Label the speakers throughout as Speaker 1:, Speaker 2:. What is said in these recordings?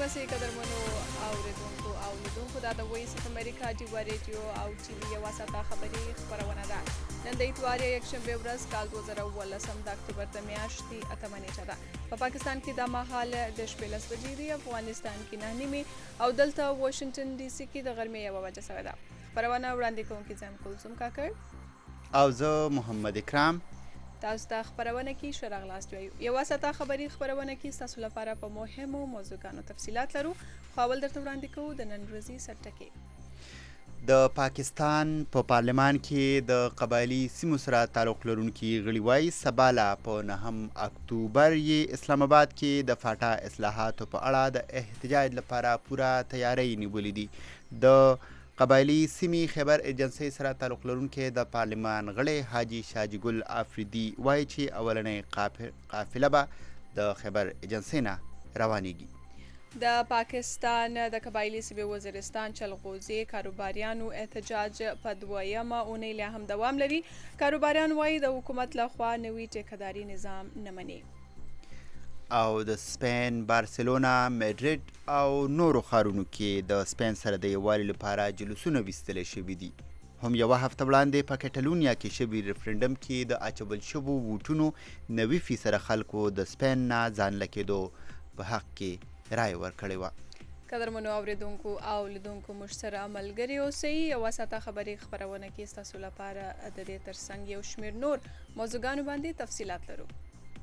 Speaker 1: تاسې قدرمنو اورېدونکو او لیدونکو دا د وایس اف امریکا ډیوا ریډیو او ټي وي یوه ساعته خبري خپرونه ده. نن د اتوار یکشنبې ورځ کال 2018 د اکتوبر د میاشتې 8 نیټه ده. په پاکستان کې دا مهال د شپې 10 بجې دي، افغانستان کې 9 نیمې او دلته واشنګټن ډي سي کې د غرمې 1 بجه شوې ده. خپرونه وړاندې کوونکي زم کلثوم کاکړ
Speaker 2: او زه محمد اکرام.
Speaker 1: تاسو ته خبرونه کې ښه راغلاست وایو. یوه ساعته خبري خپرونه کې ستاسو لپاره په مهمو موضوعګانو تفصیلات لرو، خو اول درته وړاندې کوو د نن ورځې سرټکي.
Speaker 2: د پاکستان په پارلمان کې د قبایلي سیمو سره تعلق لرونکي غړي وایي سبا په 9 اکتوبر یې اسلام آباد کې د فاټا اصلاحاتو په اړه د احتجاج لپاره پوره تیاری نیولې دي. د قبایلي سیمې خیبر ایجنسۍ سره تعلق لرونکي د پارلمان غړی حاجي شاجي ګل افریدي وایي چې اولنۍ قافله به د خیبر ایجنسۍ نه روانېږي.
Speaker 1: د پاکستان د قبایلي سیمې وزیرستان چلغوزي کاروباریانو احتجاج په 2مه اونۍ لا هم دوام لري. کاروباریان وایي د حکومت لخوا نوي ټیکهداري نظام نه مني.
Speaker 2: او د سپین، بارسلونا، میډرډ او نورو ښارونو کې د سپین سره د یووالي لپاره جلوسونه ویستلی شوي دي. هم یوه هفته وړاندې په کټالونیا کې شوي ریفرنډم کې د اچول شوو ووټونو 90% خلکو د سپین نه ځان لکېدو په حق کې رای ورکړې وه.
Speaker 1: قدرمنو اورېدونکو او لیدونکو موږ سره ملګري اوسئ. یوه ساعته خبري خپرونه کې ستاسو لپاره د دې ترڅنګ یو شمېر نور موضوعګانو باندې تفصیلات لرو.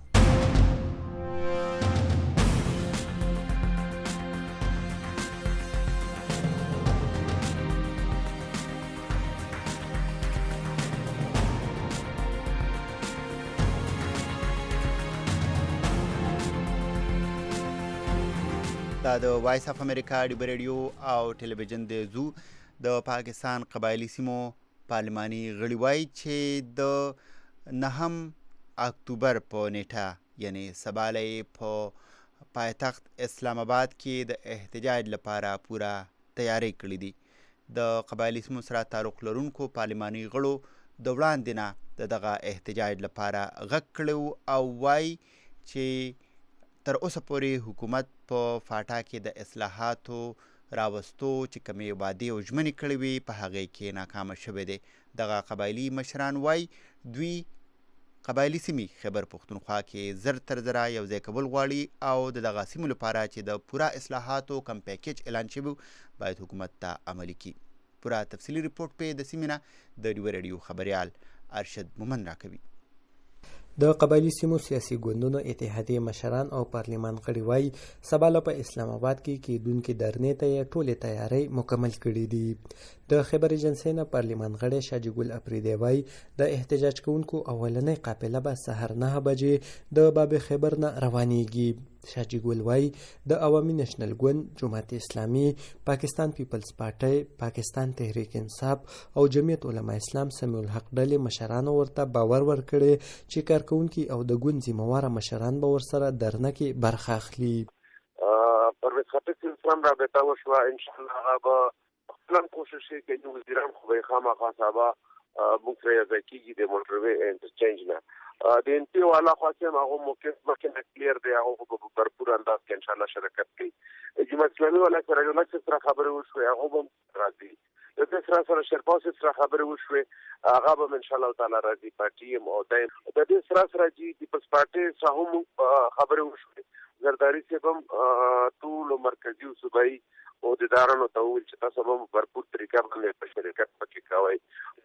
Speaker 2: دا د وایس اف امریکا ډیوا ریډیو او ټلویزیون دی. زو د پاکستان قبایلي سیمو پارلماني غړي وایي چې د 9 اکتوبر په نیټه یعنی سبالی په پایتخت اسلام آباد کې د احتجاج لپاره پوره تیاری کړې دي. د قبایلي سیمو سره تعلق لرونکو پارلماني غړو د وړاندې نه د دغه احتجاج لپاره غږ کړی او وایي چې تر اوسه پورې حکومت په فاټا کې د اصلاحاتو راوستو چې کومې وعدې او ژمنې کړې وي په هغې کې ناکامه شوی دی. دغه قبایلي مشران وایي دوی قبایلي سیمې خیبر پښتونخوا کې زر تر زره یو ځای کول غواړي او د دغه سیمو لپاره چې د پوره اصلاحاتو کم پیکیج اعلان شوی باید حکومت ته عملي کړي. پوره تفصیلي رپورټ په د سیمې نه د ډیوا ریډیو خبریال ارشد مومند راکوي.
Speaker 3: د قبایلي سیمو سیاسي ګوندونو اتحادیې مشران او پارلمان غړي وایي سبا په اسلام آباد کې کېدونکې درنې ته یې ټولې تیاری مکمل کړي دي. د خیبر ایجنسۍ نه پارلمان غړی شاجي ګل افریدی وایي د احتجاج کوونکو اولنۍ قافله به سهار 9 بجې د باب خیبر نه روانېږي. شاجي ګل وایي د عوامي نشنل ګوند، جماعت اسلامي، پاکستان پیپلز پارټۍ، پاکستان تحریک انصاف او جمعیت علما اسلام سمیع الحق ډلې مشرانو ورته باور ورکړی چې کارکوونکي او د ګوند ذمهواره مشران به ورسره درنه کې برخه اخلي.
Speaker 4: پرویز خټک اسلام رابطه وشوه، انشاءالله هغه به خپل کوشش کوي چې وزیران خو به خامخا صاحبه موږ سره یو ځای کېږي د موټروي انټرچینج نه د انپی والا خواستیم هغه موقف مخکې نه کلیر دی، هغه په بھرپور انداز کې انشاءالله شرکت کوي. جماعت اسلامي والا سره یو لږ سره خبرې وشوې، هغه به راځي. د دې سره شرپاس سره خبرې وشوې، هغه به انشاءالله تعالی راځي. پارټي او د دې سره چې پیپلز پارټي سره هم خبرې وشوې. زرداری صاحب هم ټول مرکزي او صوبایي او د ادارانو ته وویل چې تاسو به بھرپور طریقه باندې په شرکت پکې کوئ.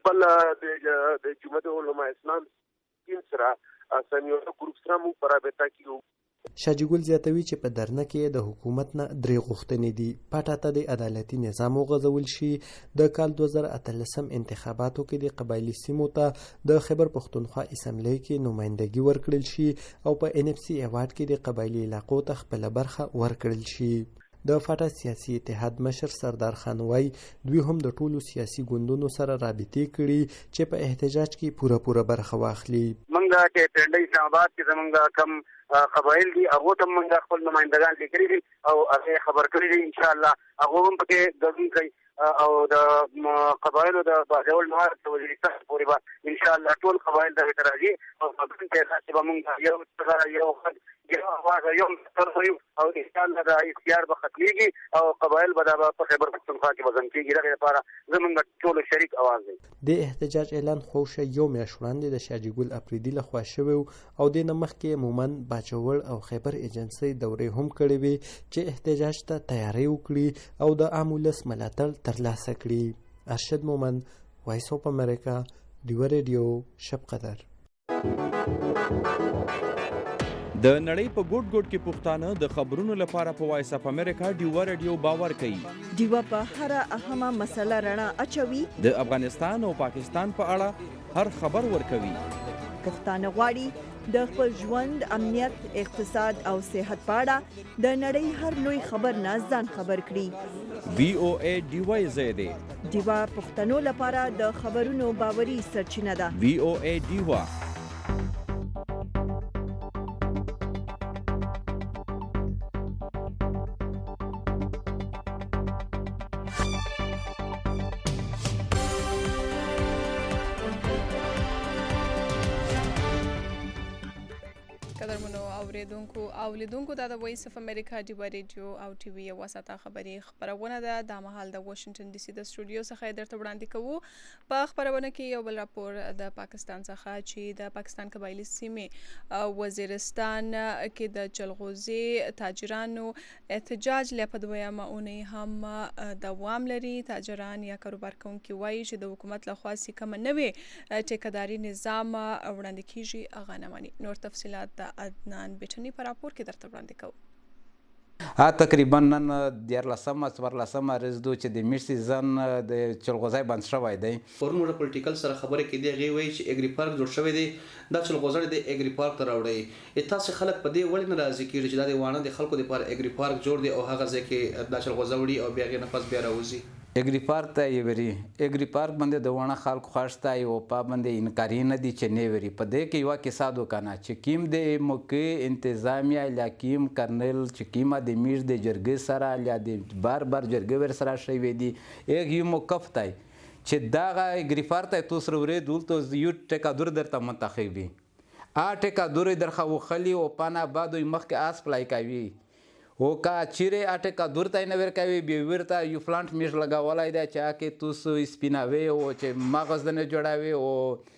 Speaker 4: بل د جمعیت علما اسلام سره سمیع الحق ګروپ سره مو په رابطه کې.
Speaker 3: شاجي ګل زیاتوي چې په درنه کې د حکومت نه 3 غوښتنې دي. پټه ته د عدالتي نظام وغځول شي، د کال 2018 انتخاباتو کې د قبایلي سیمو ته د خیبر پښتونخوا اسمبلی کې نمایندګي ورکړل شي او په NFC ایوارډ کې د قبایلي علاقو ته خپله برخه ورکړل شي. د فاټا سیاسي اتحاد مشر سردار خان وایي دوی هم د ټولو سیاسي ګوندونو سره رابطې کړي چې په احتجاج کې پوره برخه واخلي.
Speaker 5: موږ چې پنډۍ اسلام آباد کې زموږ کم قبایل دي هغه ته موږ خپل نمائندگان لیکلي دي او هغه خبر کړی دي انشاءالله هغه هم پکې ګډون کوي او د قبایلو د باجوړ نوار د وزیرستان پورې به انشاءالله ټول قبایل د اعتراضي او خبرې ته چې موږ یو یو اواز یو ترغیب او ان شاء الله دا اختیار به ختميږي او قبایل به په خیبر پښتونخوا کې وزن کېږي. دغه لپاره زمونږ ټول شریک اواز دی.
Speaker 3: د احتجاج اعلان خوشه یو میاشت وړاندې د شاه جګل افریدي لخوا شوی او د مخکې مومن باجوړ او خیبر ایجنسی دورې هم کړې وي چې احتجاج ته تیاری وکړي او د عام ولس ملاتړ ترلاسه کړي. ارشد مومن، وایس اف امریکا، ډیو ریډیو، شب قدر.
Speaker 6: د نړۍ په ګوټ ګوټ کې پښتانه د خبرونو لپاره په وایس اف امریکا ډیو ریډیو باور کوي.
Speaker 7: ډیو په هر اهمه مسله رڼا اچوي.
Speaker 6: د افغانستان او پاکستان په اړه هر خبر ورکوي.
Speaker 7: پښتانه غواړي د خپل ژوند، امنیت، اقتصاد او صحت په اړه د نړۍ هر لوی خبر نه ځان خبر کړي.
Speaker 6: VOA ډیو زیاده
Speaker 7: ډیو پښتنو لپاره د خبرونو باوري سرچینه ده.
Speaker 6: VOA ډیو.
Speaker 1: او لیدونکو دا د وایس اف امریکا ډیو ریډیو او ټي وي یو وساته خبري خبرونه ده. د مهال د واشنگټن ډي سي د سټوډیو څخه درته وړاندې کوو. په خبرونه کې یو بل راپور د پاکستان څخه چې د پاکستان قبایلی سیمې وزیرستان کې د جلغوزي تاجرانو احتجاج لپاره دویمه اونۍ هم دوام لري. تاجران یا کاروبار کوونکي وایي چې د حکومت لخوا کوم نوې ټیکداري نظام وړاندې کیږي هغه نه مني. نور تفصيلات د عدنان بیٹنی پر راپور کې درته وړاندې کوو.
Speaker 8: تقریبا نن 14 رزدو چې د میش سیزن د چلغوزای بند شوی دی.
Speaker 9: پرون موږ پولیټیکل سره خبرې کې دی غي وای چې اګری پارک جوړ شوی دی. دا چلغوزای د اګری پارک ته راوړی. تاسو خلک په دې وړ نه راځي کېږي چې د وانه د خلکو لپاره اګری پارک جوړ دی او هغه ځکه د چلغوزاوړي او بیا غي نفس بیا راوځي.
Speaker 8: اګری پارک ته یې وری اګری پارک باندې د وانه خلکو خوښتا یو په باندې انکاری نه دي چې نه وری په دې کې یو کیسه دوکانه چې کیم د موقع انتظامیه لاکیم کرنل چې کیمه د میش د جرګې سره یا د بار جرګې ور سره شوی دی یو موقف تای چې دا اګری پارک ته تو سره ورې دولته یو ټکا دور درته منتخبي ټکا دور درخه وخلی او پانا بعد مخکې اس پلای کوي او کا چیرې اټه دور ته نه ورکوي به ورته یو پلانټ میش لگاولای دی چې کې توسو سپیناوي او چې مغز نه جوړاوي او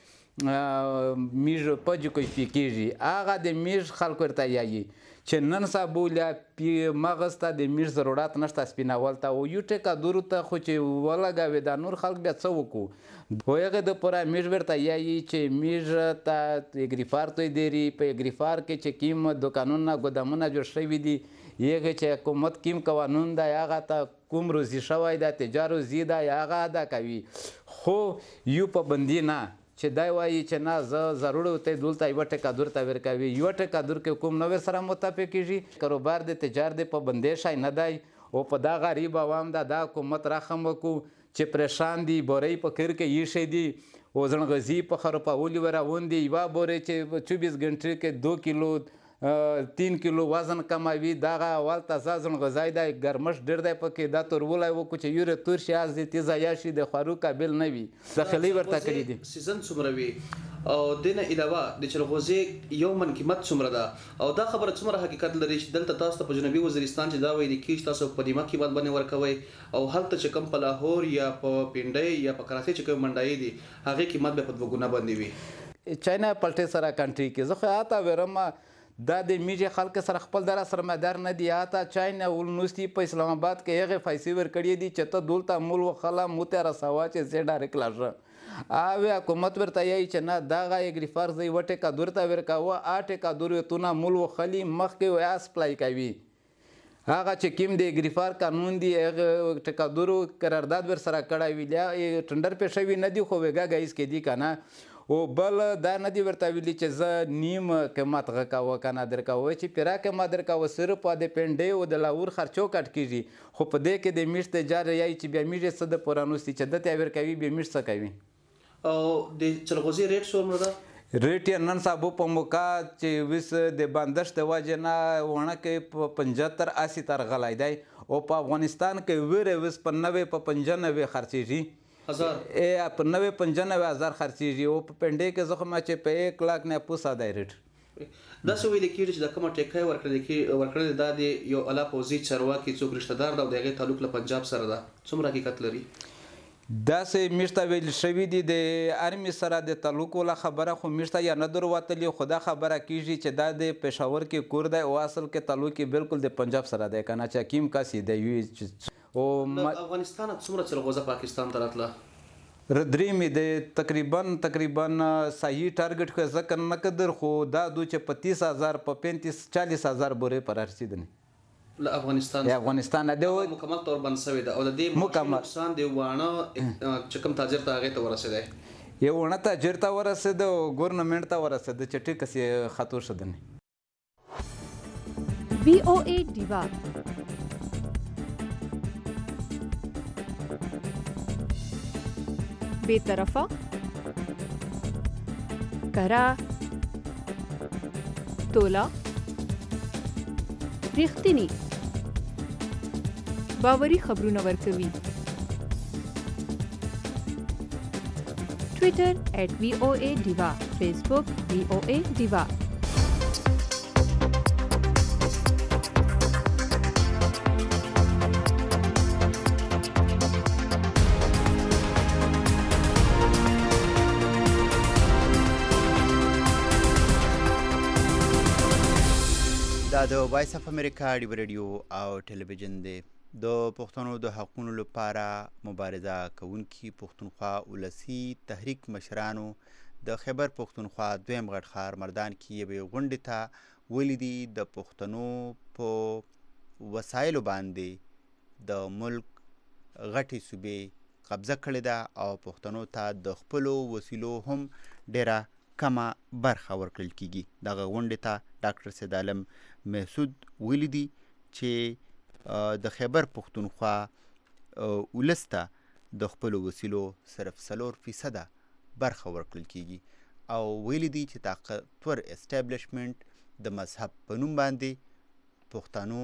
Speaker 8: میش پج کوي کیږي هغه د میش خلکو ورته یایي چې نن سابوله مغز ته د میش ضرورت نشته سپیناول ته او یو ټکا دور ته خو چې ولګاوي د نور خلک بیا څه وکړو هغه د پوره میش ورته یایي چې میش ته اګری پارک دی په اګری پارک کې چې کیم دکانونه ګودامونه جوړ شوي دي یغه چې حکومت کیم قانون دا هغه ته کوم روزي شوی دا تجارو زیاده هغه ادا کوي خو یو پابندی نه چې دا وایي چې نه ضرورت ته دولته یو ټکا دور ته ورکوي یو ټکا دور کې کوم نو سره متفق کیږي کاروبار د تجارت په بندیش نه دی او په دا غریب عوام دا حکومت راخم کو چې پریشان دي بورې په کړ کې یې شي دي او ځنغزي په خر په اولي وراوند دی یو بورې چې 24 غنټې کې 2 کیلو 3 کیلو وزن کموي دغه اول تازه ځن غذای د ګرمش ډیر دی پکې دا تر ولای وکړو چې یوره تور شي از دې تیزه یاشي د خورو قابل نه وي داخلي ورته کړی دي
Speaker 9: سیزن څومره وي او دنه علاوه د چلغوزي یو من قیمت څومره ده او دا خبره څومره حقیقت لري چې دلته تاسو په جنوبي وزیرستان چې دا وایي کې تاسو په دیمه کې باندې ورکوي او هلته چې کم په لاهور یا په پینډای یا په کراچي چې کوم منډای دي هغه قیمت به په دوګونه باندې وي. چاینا پلټه سره کنټری کې زه خو آتا ورما دا د میډیا خلک سره خپل در سرمایدار نه دی آتا چاینا ولنوستی په اسلام آباد کې هغه پیسې ور کړی دي چې ته دولته مول وخلا موته رسوا چې زه ډایرک لاژه او حکومت ورته یی چې نه دا غي اګری فرض دی وټه کا دورته ورکاوه اټه کا دورتونه مول وخلی مخکې واس پلای کوي هغه چې کیم دی اګریفار قانون دی هغه ټکادورو قرارداد ور سره کړای ویل ټندر پېښوي نه دی خو وګا گایس کې دی کنه او بل دا نه دی ورته ویلي چې زه نیم قیمت غکاوه کنه درکاوه چې پیرا قیمت درکاوه صرف په د پنډې او د لاور خرچو کټ کیږي خو په دې کې د میشت تجار یای چې بیا میږي صد پرانوستي چې د تیور کوي به میشت کوي او د چلغوزي ریټ څومره ده
Speaker 8: ریټ نن صاحب په موقع چې وس د بندش د وجنه ونه کې 75-80 تر غلای دی او په افغانستان کې وره وس په 90-95 خرچيږي
Speaker 9: هزار
Speaker 8: په 90-95 هزار خرچيږي او په پنډې کې زخمه چې په 1 लाख نه پوسا دی ریټ
Speaker 9: دا څه ویل کېږي چې د کومه ټیکای ورکړل دا د یو اعلی پوځي چارواکي څوک رشتہ دار دا د هغې تعلق له پنجاب سره ده څومره حقیقت لري؟
Speaker 8: داسې موږ ته ویل شوي دي د ارمي سره د تعلق ولا خبره خو موږ ته یا نه دروتلې خو دا خبره کېږي چې دا د پېښور کې کور دی او اصل کې تعلق یې بالکل د پنجاب سره دی که نه چې حکیم کس یې دی
Speaker 9: افغانستان څومره چلغوزه پاکستان ته راتله؟
Speaker 8: درې مې د تقریبا صحیح ټارګټ که ذکر نه قدر خو دا دو چې په 30,000 په 35-40,000 بورې پر رسیدنې
Speaker 9: له
Speaker 8: افغانستان
Speaker 9: د مکمل طور بند شوی ده او د دې نقصان د واڼه چې کوم تاجر ته هغې ته ورسېدی
Speaker 8: یو واڼه تاجر ته ورسېده او ګورنمنټ ته ورسېده چې ټیکس یې خطور شدنې.
Speaker 10: VOA ډیوا بے طرفه کرا تولا ریښتینی باوري خبرونه ورکوي. ټویټر @VOA ډیوا، فیسبوک VOA ډیوا.
Speaker 2: دا د وایس اف امریکا ډیو ریډیو او ټلویزیون دی. د پښتنو د حقونو لپاره مبارزه کوونکي پښتونخوا ولسي تحریک مشرانو د خیبر پښتونخوا دویم غټ ښار مردان کې یوې غونډې ته ولیدي د پښتنو په وسایلو باندې د ملک غټې صوبې قبضه کړې ده او پښتنو ته د خپلو وسیلو هم ډیره کمه برخه ورکړل کیږي. دغه غونډې ته ډاکټر سید عالم محسود ولیدي چې د خیبر پښتونخوا ولس ته د خپلو وسیلو صرف 4% برخه ورکړل کیږي او ولیدي چې طاقتور اسټابلیشمنټ د مذهب په نوم باندې پښتنو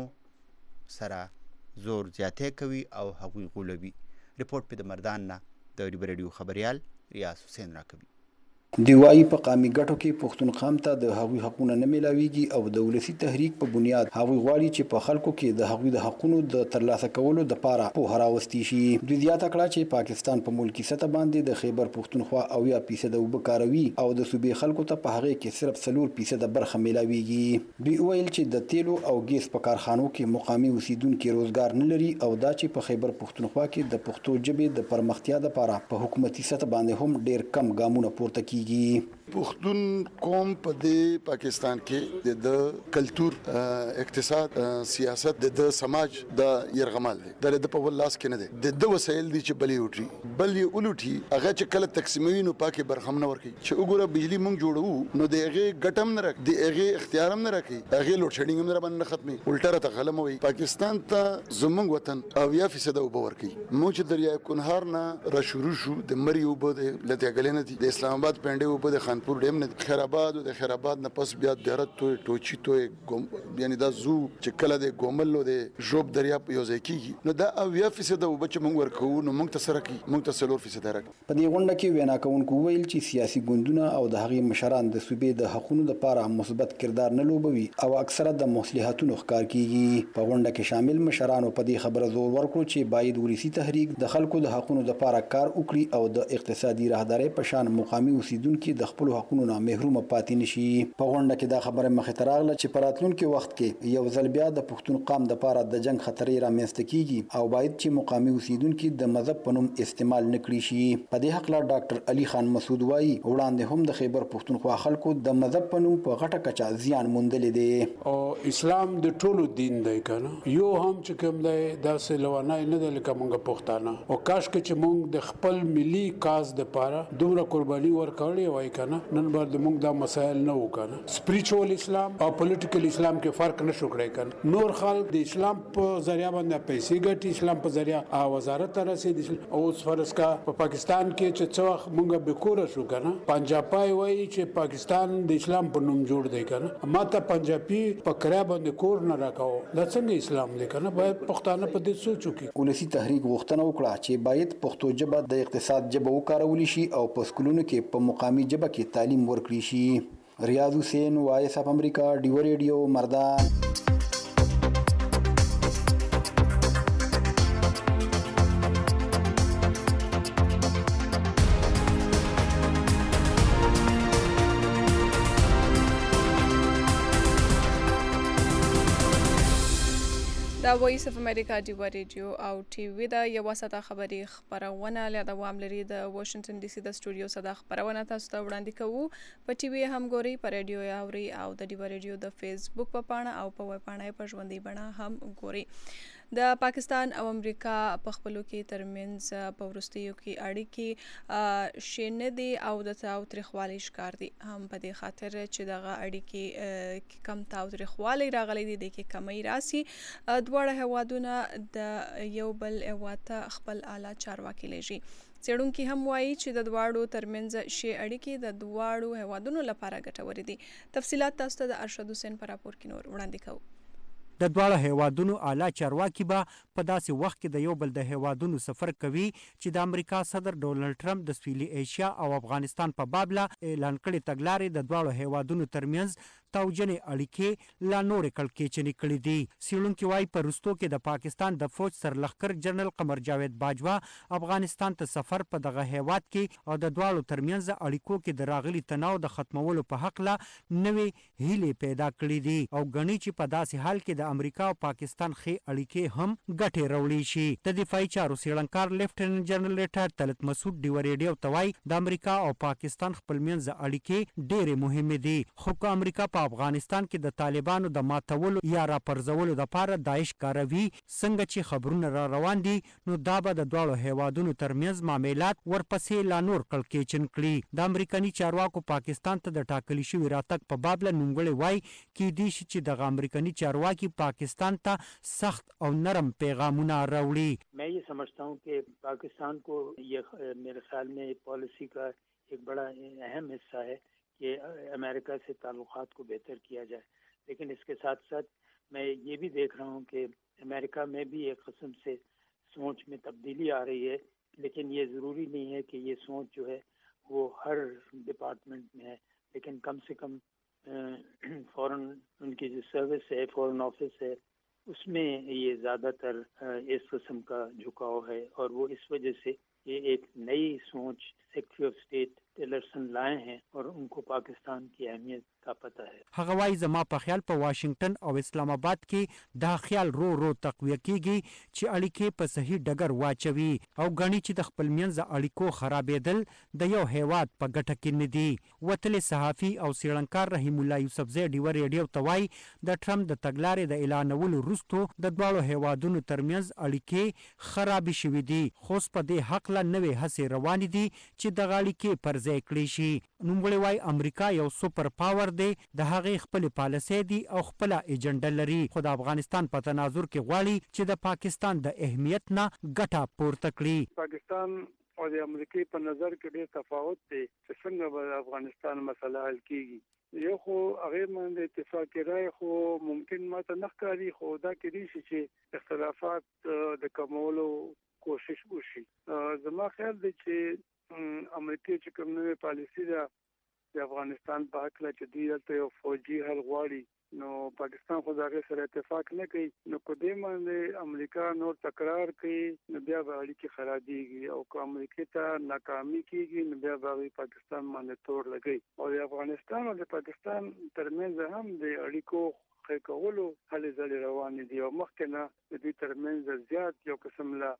Speaker 2: سره زور زیاتی کوي او هغوی غولوي. ریپورټ په د مردان نه د ډیو ریډیو خبریال ریاض حسین راکوي.
Speaker 11: دی وايي په قامي ګټو کې پښتونخوا ته د هغوی حقونه نه ملاويږي او د ولسی تحریک په بنیاد هغوی غواړي چې په خلکو کې د هغوی د حقونو د ترلاسه کولو د پاره په هراوستي شي. دوی زیاته کړه چې پاکستان په ملکی سطح باندې د خیبر پښتونخوا او 10% وبکاروي او د صوبې خلکو ته په هغه کې صرف 4% برخه ملاويږي. دوی ویل چې د تیلو او ګیس په کارخانو کې مقامي اوسیدونکو روزګار نه لري او دا چې په خیبر پښتونخوا کې د پښتو ژبې د پرمختیا لپاره په حکومتي سطح باندې هم ډیر کم ګامونه پورته کیږي.
Speaker 12: پښتون قوم په دې پاکستان کې د کلچر اقتصاد سیاست د سماج د يرغمال دي د په ولاس کې نه دي د وسایل دي چې بلې وټي بلې اولټي هغه چې کله تقسیموي نو پاکه برخم نه ورکي چې وګوره بجلی مونږ جوړو نو دغه ګټم نه راک دغه اختیارم نه راکي هغه لوډ شیډینګ هم نه باندې ختمي الټه ته غلموي. پاکستان ته زمونږ وطن او 10% وبورکي مونږ چې دریای کنهار نه را شروع شو د مریو بده لته غلنه دي د اسلام آباد پنده په د خانپور ډیم نه خیرآباد او د خیرآباد نه پس بیا درت ټوچی توې یعنی دا زو چې کله د ګوملو د جوب دریا په یو ځای کیږي نو دا 10% د وبچ مونږ ورکو نو مونږ ته سره کی مونږ ته 4% راک.
Speaker 11: په دې غونډه کې وینا کوونکو ویل چې سیاسي ګوندونه او د هغې مشران د صوبې د حقوقو لپاره مثبت کردار نه لوبوي او اکثره د مصلحتونو ښکار کیږي. په غونډه کې شامل مشرانو په دې خبره زور ورکړو چې باید ولسی تحریک د خلکو د حقوقو لپاره کار وکړي او د اقتصادي راهدارۍ په شان مقامي اوسیدونکو د خپل حقوقو نه محروم پاتې نشي. په غونډه کې دا خبره مخې ته راغله چې په راتلونکي وخت کې یو ځل بیا د پښتون قام د لپاره د جنگ خطرې رامنځته کیږي او باید چې مقامي اوسیدونکو د مذهب په نوم استعمال نکړي شي. په دې حق لا ډاکټر علي خان مسعود وایي وړاندې هم د خیبر پښتونخوا خلکو د مذهب په نوم په غټه کچا زیان موندلې دي
Speaker 13: او اسلام د ټولو دین دی کنه یو هم چې کوم دی داسې لوانای نه دی لکه مونږ پښتانه او کاش چې مونږ د خپل ملي کاز د لپاره دومره قرباني ورکړې وای کنه نن بر د مونږ دا مسائل نه وکنه. سپریچوال اسلام او پولیټیکل اسلام کې فرق نشو کړی کنه. نور خلک د اسلام په ذریعہ باندې پیسې ګټي اسلام په ذریعہ وزارت رسید او فرض کا په پاکستان کې چې څو مونږ به کور شو کنه پنجابی وایي چې پاکستان د اسلام په نوم جوړ دی کنه ماته پنجابي په کرا باندې کور نه راکاو دا څنګه اسلام دی کنه باید پښتانه په دې سوچو کې.
Speaker 11: ولسی تحریک غوښتنه وکړه چې باید پښتو ژبه د اقتصاد ژبه وکارول شي او په سکولونو کې په مقامي ژبه کې تعلیم ورکړي شي. ریاض حسین وایس اف امریکا ډیو ریډیو مردان.
Speaker 1: دا وایس اف امریکا ډیو ریډیو او ټي وی دا یو ساته خبري خبرونه له دوام لري د واشنگټن ډي سي د سټوډیو صدا خبرونه تاسو ته وړاندې کوو. په ټي وی هم ګوري، په ریډیو اوري او د ډیو ریډیو د فیسبوک په پاڼه او په ویب پاڼه په ژوندۍ بڼه هم ګوري. د پاکستان او امریکا په خپلو کې ترمنځ په وروستیو کې اړیکې شنه دي او د تاوتریخوالي ښکار دي. هم په دې خاطر چې دغه اړیکې کم تاوتریخوالي راغلي دي، د کې کمی راسي. دواړه هیوادونه د یو بل هیواد ته خپل اعلی چارواکي لېږي. څېړونکي هم وایي چې د دواړو ترمنځ شی اړیکې د دواړو هیوادونو لپاره ګټورې دي. تفصیلات تاسو ته د ارشد حسین په راپور کې نور وړاندې کوو.
Speaker 14: د دواړو هیوادونو اعلی چارواکي به په داسې وخت کې د یو بل د هیوادونو سفر کوي چې د امریکا صدر ډونالډ ټرمپ د سویلي ایشیا او افغانستان په باب لا اعلان کړي تګلارې د دواړو هیوادونو ترمنځ توجنې اړیکې لا نورې کړکېچنې کړي دي. څېړونکي وایي په وروستو کې د پاکستان د فوج سرلښکر جنرال قمر جاوید باجوا افغانستان ته سفر په دغه هیواد کې او د دواړو ترمنځ اړیکو کې د راغلي تناو د ختمولو په هکله نوې هیلې پیدا کړي دي او ګڼي چې په داسې حال کې د امریکا او پاکستان ښې اړیکې هم ګټې راوړي شي. د دفاعي چارو څېړنکار لیفټننټ جنرال ریټایرډ طلعت مسعود ډیو ریډیو ته وایي د امریکا او پاکستان خپلمنځ اړیکې ډېرې مهمې دي، خو که امریکا په افغانستان کې د طالبانو د ماتولو یا راپرځولو لپاره داعش کاروي څنګه چې خبرونه را روان دي، نو دا به د دواړو هیوادونو ترمنځ معاملات ورپسې لا نور کړکېچن کړي. د امریکایي چارواکو پاکستان ته د ټاکلي شوي راتګ په باب له نوموړی وایي کیدای شي چې دغه امریکایي چارواکي پاکستان ته سخت او نرم پیغامونه راوړي.
Speaker 15: मैं ये समझता हूँ कि पाकिस्तान को ये मेरे ख्याल में पॉलिसी का एक बड़ा अहम हिस्सा है कि अमेरिका से ताल्लुकात को बेहतर किया जाए, लेकिन इसके साथ साथ मैं ये भी देख रहा हूँ कि अमेरिका में भी एक किस्म से सोच में तब्दीली आ रही है, लेकिन ये ज़रूरी नहीं है कि ये सोच जो है वो हर डिपार्टमेंट में है, लेकिन कम से कम फॉरेन उनकी जो सर्विस है, फॉरेन ऑफिस है, उसमें ये ज़्यादातर इस किस्म का झुकाव है और वो इस वजह से ये एक नई सोच सेक्रेटरी ऑफ स्टेट टिलरसन लाए हैं और उनको पाकिस्तान की अहमियत का पता है.
Speaker 14: هغه وايي زما په خیال په واشنگټن او اسلام آباد کې دا خیال رو رو تقویه کیږي چې اړیکې په صحیح ډګر واچوي او غني چې د خپل منځ اړیکو خرابېدل د یو هیواد په ګټه کې نه دي. وتلې صحافي او څېړنکار رحیم الله یوسفزی ډیو ریډیو ته وایي د ټرمپ د تګلارې د اعلانولو وروسته د دواړو هیوادونو ترمنځ اړیکې خرابې شوې دي، خو په دې حق لا نوې هڅې روانې دي چې دغه اړیکې پر ځای کړي شي. نوموړی وایي امریکا یو سوپر پاور دی، د هغې خپلې پالیسۍ دي او خپله ایجنډه لري، خو د افغانستان په تناظر کې غواړي چې د پاکستان د اهمیت نه ګټه پورته کړي.
Speaker 16: پاکستان او د امریکای په نظر کې ډېر تفاوت دی چې څنګه به افغانستان مسله حل کیږي. یو خو هغه باندې اتفاق رائے خو ممکن ماته نه ښکاري، خو دا کېدای شي چې اختلافات د کمولو کوشش وشي. زما خیال دی چې امریکای چې کوم نوې پالیسي ده د افغانستان په حق له چې دوی دلته یو فوجي حل غواړي، نو پاکستان خو د هغې سره اتفاق نه کوي، نو که دې باندې امریکا نور تکرار کوي نو بیا به اړیکې خرابېږي او که امریکې ته ناکامي کېږي نو بیا به هغوی پاکستان باندې تور لګوي او د افغانستان او د پاکستان ترمنځ هم د اړیکو ښه کولو هلې ځلې روانې دي او مخکې نه د دوی ترمنځ زیات یو قسم له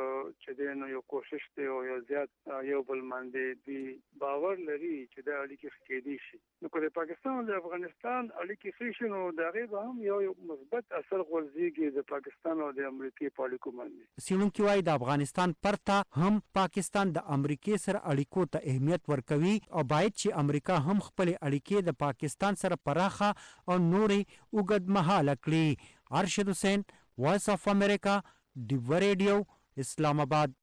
Speaker 16: چې دی نو یو کوشش دی او یو زیات یو بل باندې دوی باور لري چې دا اړیکې ښه کېدی شي. نو که د پاکستان او د افغانستان اړیکې ښې شي نو د هغې به هم یو مثبت اثر غورځېږي د پاکستان او د امریکې په اړیکو باندې.
Speaker 14: څېړونکي وایي د افغانستان پرته هم پاکستان د امریکې سره اړیکو ته اهمیت ورکوي او باید چې امریکا هم خپلې اړیکې د پاکستان سره پراخه او نورې اوږد مهاله کړي. ارشد حسین، وایس آف امریکا، ډیو ریډیو، اسلام آباد.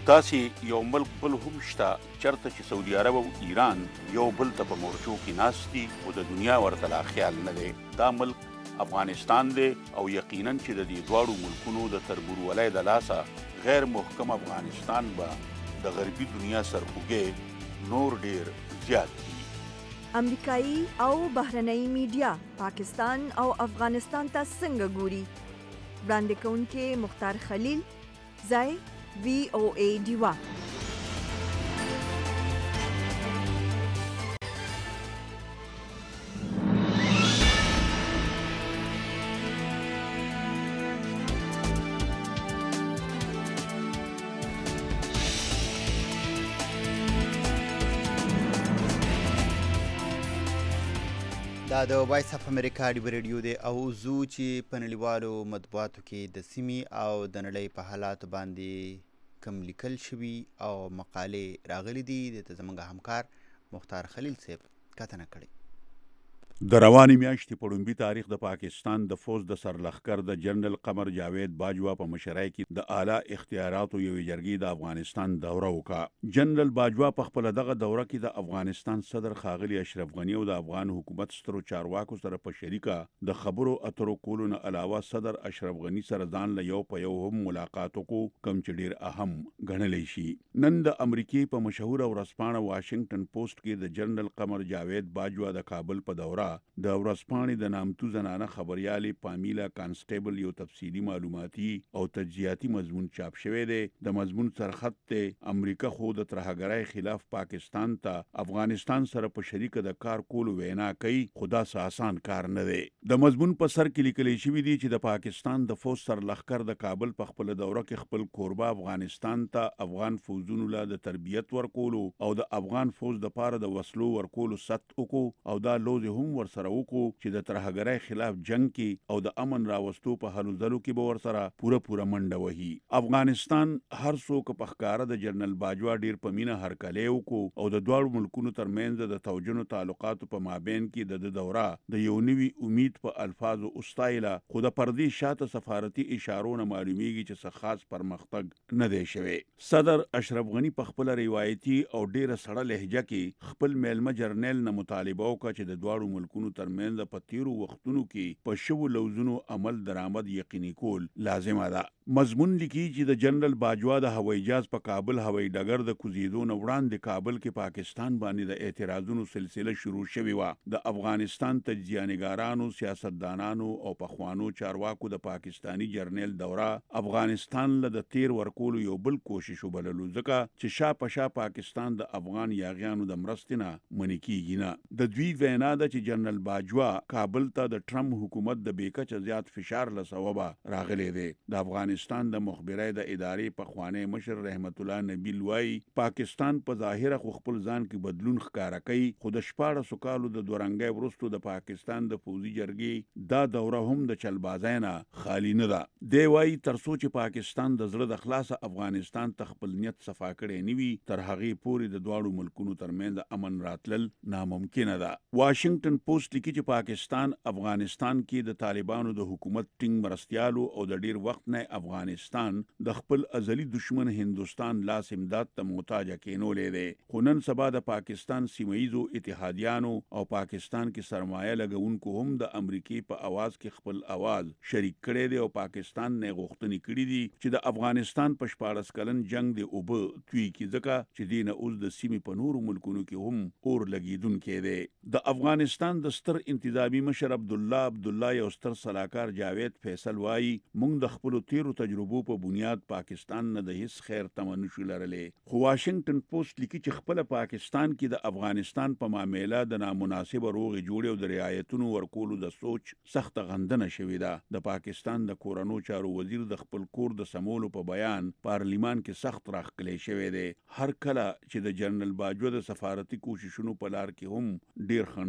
Speaker 17: داسې یو ملک بل هم شته چرته چې سعودي عرب او ایران یو بل ته په مورچو کې ناست دي خو د دنیا ورته لا خیال نه دی. دا ملک افغانستان دی او یقینا چې د دې دواړو ملکونو د تربورولۍ د لاسه غیر محکم افغانستان به د غربي دنیا سرخوږی نور ډیر زیات دي.
Speaker 7: امریکایي او بهرنۍ میډیا پاکستان او افغانستان ته څنګه ګوري؟ وړاندې کوونکې مختار خلیل، ځای VOA ډیوا.
Speaker 2: دا د وایس اف امریکا ډیو ریډیو دی او زو چې په نړیوالو مطبوعاتو کې د سیمې او د نړۍ په حالاتو باندې کم لیکل شوي او مقالې راغلي دي د زموږ همکار مختار خلیل صاحب کتنه کړې.
Speaker 17: د روانې میاشتې په لومبي تاریخ د پاکستان د فوج د سرلښکر د جنرال قمر جاوید باجوا په مشرۍ کې د اعلی اختیاراتو یوې جرګې د افغانستان دوره وکړه. جنرال باجوا په خپل دغه دوره کې د افغانستان صدر ښاغلي اشرف غني او د افغان حکومت سترو چارواکو سره په شریکه د خبرو اترو کولو نه علاوه صدر اشرف غني سره ځان له یو په یو هم ملاقات وکړو، کوم چې ډیر اهم ګڼلی شي. نن د امریکې په مشهوره ورځپاڼه واشنگټن پوسټ کې د جنرال قمر جاوید باجوا د کابل په دوره د ورځپاڼې د نامتو زنانه خبریالې پامیلا کانسټیبل یو تفصیلي معلوماتي او تجزیاتي مضمون چاپ شوی دی. د مضمون سرخط ته امریکا خو د ترهګرۍ خلاف پاکستان ته افغانستان سره په شریکه د کار کولو وینا کوي، خدا سه آسان کار نه دی. د مضمون په سر کې لیکل شوی دی چې د پاکستان د فوج سرلښکر د کابل په خپل دوره کې خپل کوربه افغانستان ته افغان فوجونو له د تربیت ورکولو او د افغان فوج د پاره د وسلو ورکولو ست وکړو او دا لوز هم ورسره وکړو چې د ترهګرۍ خلاف جنگ کې او د امن راوستو په هلو ځلو کې به ورسره پوره منډه وهي. افغانستان هر څوک په ښکاره د جنرال باجوا ډیر په مینه هرکلی وکړو او د دواړو ملکونو ترمنځ د توجنو تعلقاتو په مابین کې د دوره د یو نوي امید په الفاظو استایله، خو د پردې شاته سفارتي اشارو نه معلومیږي چې څه خاص پرمختګ نه دی شوی. صدر اشرف غني په خپل روایتي او ډیره سړه لهجه کې خپل میلمه جرنیل نه مطالبه وکړه چې د دواړو ملکونو ترمنځ په تیرو وختونو کې په شوو لوزونو عمل درآمد یقیني کول لازمه ده. مضمون لیکي چې د جنرال باجوا د هوایي جهاز په کابل هوایي ډګر د کوزیدو نه وړاندې کابل کې پاکستان باندې د اعتراضونو سلسله شروع شوې وه. د افغانستان تجزیه‌نګارانو، سیاستدانانو او پخوانو چارواکو د پاکستانی جرنیل دوره افغانستان له د تیر ورکولو یو بل کوشش وبللو، ځکه چې شا په شا پاکستان د افغان یاغیانو د مرستې نه منې کیږي نه. د دوی وینا ده چې جنرال باجوا کابل ته د ټرمپ حکومت د بیکچه زیات فشار له سببه راغلی دی. د افغانستان د مخبرۍ د ادارې پخوانی مشر رحمت الله نبیل وایي پاکستان په ظاهره خو خپل ځان کې بدلون ښکاره کوي، خو د 14 کالو د دورنګۍ وروسته د پاکستان د پوځي جرګې دا دوره هم د چلبازۍ نه خالی نه ده. دی وایي تر څو چې پاکستان د زړه د خلاصه افغانستان ته خپل نیت صفا کړی نه وي، تر هغې پورې د دواړو ملکونو ترمنځ امن راتلل ناممکنه ده. واشنگټن پوسټ لیکي چې پاکستان افغانستان کې د طالبانو د حکومت ټینګ مرستیالو او د ډیر وخت نه افغانستان د خپل ازلی دشمن هندوستان لاس امداد ته محتاج کېنولې دی. خو نن سبا د پاکستان سیمه‌ایزو اتحادیانو او پاکستان کې سرمایه لګونکو هم د امریکای په आवाज کې خپل आवाज شریک کړي دي او پاکستان نه غوښتنې کړې دي چې د افغانستان په 14 کلن جنگ دی او به توی کې ځکه چې دینه اوس د سیمې په نورو ملکونو کې هم اور لګیدونکې دی. د افغانستان د ستر انتظامی مشر عبد الله یو ستر صلاحکار جاوید فیصل وایي موږ د خپل تیرو تجربو په بنیاد پاکستان نه د هیڅ خیر تمه نشو لرلې. خو واشنگټن پوسټ لیکي چې خپل پاکستان کې د افغانستان په معاملې د نامناسب روغ جوړ او د رعایتونو ورکولو د سوچ سخت غندنه شوې ده. د پاکستان د کورونو چارو وزیر د خپل کور د سمولو په بیان پارلیمان کې سخت راخکلې شوې ده. هر کله چې د جنرال باجوا د سفارتي کوششونو په لار کې هم ډیر خندان پراته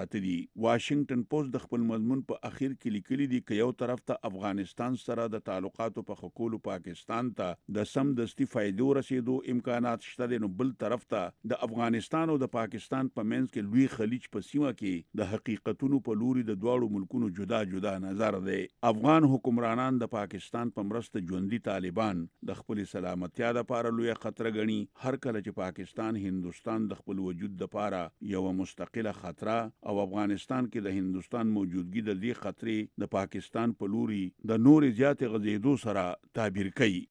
Speaker 17: پراته دي. واشنگټن پوسټ د خپل مضمون په اخیر کې لیکلي دي چې یو طرف ته افغانستان سره د تعلقاتو په خکولو پاکستان ته د سم دستي فائدو رسیدو امکانات شته دي، نو بل طرف ته د افغانستان او د پاکستان په منځ کې لوی خلیج په سیمه کې د حقیقتونو په لوري د دواړو ملکونو جدا جدا نظر دی. افغان حکمرانان د پاکستان په مرسته ژوندي طالبان د خپل سلامتیا لپاره لوی خطر ګڼي. هر کله چې پاکستان هندستان د خپل وجود لپاره یو مستقله خطر او افغانستان کې د هندستان موجودګي د دې خطرې د پاکستان په لوري د نور زیات غزیدو سره تعبیر کوي.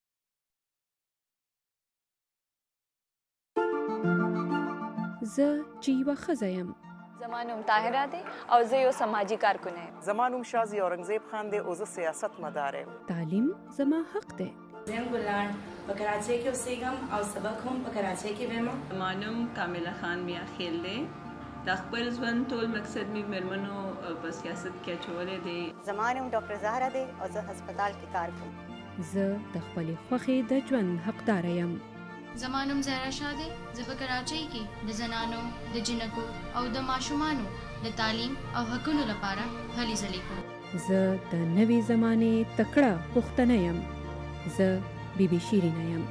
Speaker 10: زه چې یوه ښځه یم.
Speaker 18: زما نوم طاهره دی او زه یو سماجی کارکن یم.
Speaker 19: زما نوم شازي اورنګزیب خان دی او زه سیاست مدار یم.
Speaker 10: تعلیم زما حق دی.
Speaker 20: زم ګلان په کراچۍ کې اوسېږم او سبق هم په کراچۍ کې وایم.
Speaker 21: زما نوم کامله خان میا خیل دی. د خپل ژوند ټول مقصد می مېرمنو په سیاست کې اچولې دی.
Speaker 22: زما نوم ډاکټر زهرا دی او زه هسپتال کې کار کوم.
Speaker 10: زه د خپلې خوښې د ژوند حقدار یم.
Speaker 23: زما نوم زهرا شاه دی. زه په کراچۍ کې د زنانو، د جنکو او د ماشومانو د تعلیم او حقونو لپاره هلې ځلې کوم.
Speaker 10: زه د نوې زمانې تکړه پښتنه یم. زه بیبي شیرینه یم.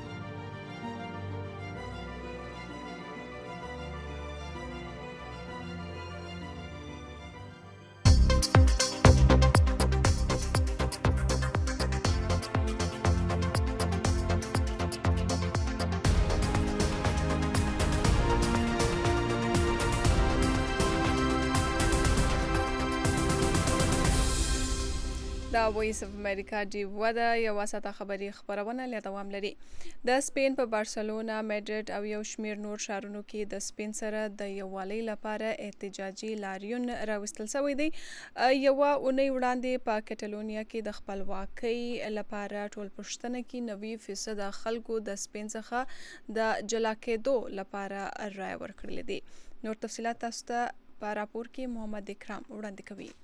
Speaker 1: دا وایس اف امریکا دی ودا یو واسطه خبری خبرونه له دوام لري. د سپین په بارسلونا، میډرډ او یو شمیر نور ښارونو کې د سپین سره د یووالي لپاره احتجاجي لاریون راوستل شوی دی. یو اونۍ وړاندې په کټالونیا کې د خپلواکۍ لپاره ټول پښتنه کې 90% خلکو د سپین څخه د جلا کېدو لپاره رائے ورکړل دي. نور تفصيلات تاسو ته په راپور کې محمد اکرام وړاندې کوي.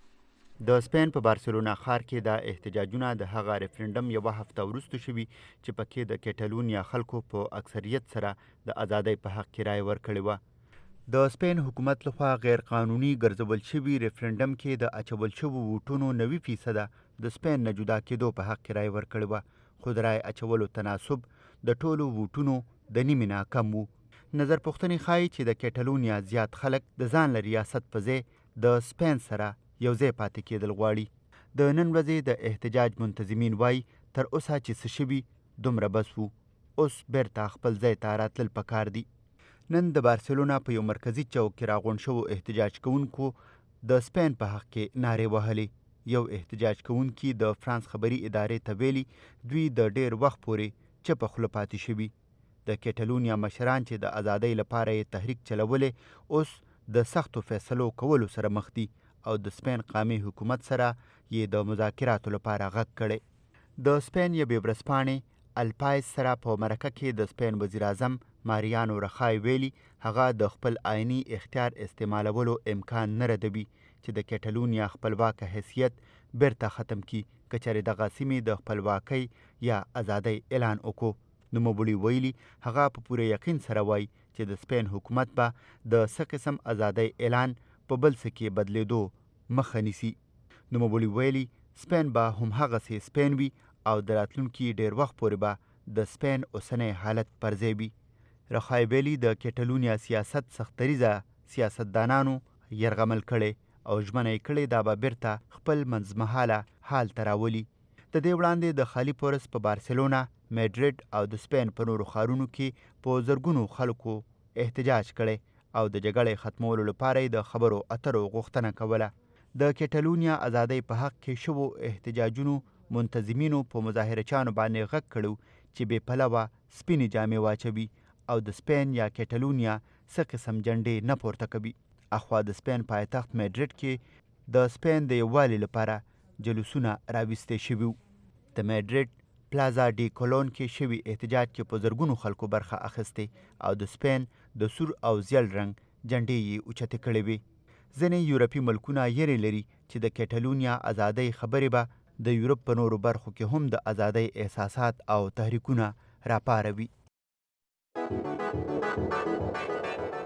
Speaker 2: د سپین په بارسلونا ښار کې د احتجاجونه د هغه ریفرندم یو هفته وروسته شوي چې پکې د کټالونیا خلکو په اکثریت سره د ازادۍ په حق کې رائے ورکړې وه. د سپین حکومت لخوا غیر قانوني ګرځول شوي ریفرندم کې د اچول شوو ووټونو 90% د سپین نه جدا کېدو په حق کې رائے ورکړې وه، خو د رائے اچولو تناسب د ټولو ووټونو د نیمې نه کم و. نظر پوښتنې ښایي چې د کټالونیا زیات خلک د ځان له ریاست په ځای د سپین سره یو ځای پاتې کېدل غواړي. د نن ورځې د احتجاج منتظمین وایي تر اوسه چې څه شوي دومره بس وو، اوس بیرته خپل ځای ته راتلل پکار دي. نن د بارسلونا په یو مرکزي چوک کې راغونډ شوو احتجاج کوونکو د سپین په حق کې نارې وهلې. یو احتجاج کوونکي د فرانس خبري ادارې ته ویلي دوی د ډیر وخت پورې چپه خوله پاتې شوي. د کټالونیا مشران چې د ازادۍ لپاره یې تحریک چلولې اوس د سختو فیصلو کولو سره مخ دي او د سپین قامي حکومت سره یې د مذاکراتو لپاره غږ کړی. د سپین یوې ورځپاڼې الپایس سره په مرکه کې د سپین وزیر اعظم ماریانو رخای ویلي هغه د خپل آئینی اختیار استعمالولو امکان نه ردوي چې د کټالونیا خپلواکه حیثیت بیرته ختم کی که چېرې دغه سیمې د خپلواکۍ یا ازادۍ اعلان وکړو. نوموړي ویلي هغه په پوره یقین سره وایي چې د سپین حکومت به د څه قسم ازادۍ اعلان په بل څه کې بدلیدو مخه نیسي. نوموړي ویلي سپین به همهغسې سپین وي او د راتلونکي ډیر وخت پورې به د سپین اوسنی حالت پر ځای وي. رخای ویلي د کټالونیا سیاست سختریزه سیاستدانانو یرغمل کړی او ژمنه یې کړې دا به بیرته خپل منځمهاله حال ته راولي. د دې وړاندې د خالي پورس په بارسلونا، میډرډ او د سپین په نورو ښارونو کې په زرګونو خلکو احتجاج کړی او د جګړې ختمولو لپاره د خبرو اترو غوښتنه کوله. د کټالونیا ازادۍ په حق کې شوو احتجاجونو منتظمینو په مظاهرچیانو باندې غږ کړو چې بې پلوه سپینې جامې واچوي او د سپین یا کټالونیا څه قسم جنډې نه پورته کوي. اخوا د سپین پایتخت میډرډ کې د سپین د یووالي لپاره جلوسونه راویستې شوي وو. د میډرډ پلازا ډي کولون کې شوي احتجاج کې په زرګونو خلکو برخه اخیستې او د سپین د سور او زیړ رنګ جنډې یې اوچتې کړې وې. ځینې یورپي ملکونه یېرې لري چې د کټالونیا ازادۍ خبرې به د یورپ په نورو برخو کې هم د ازادۍ احساسات او تحریکونه راپاروي.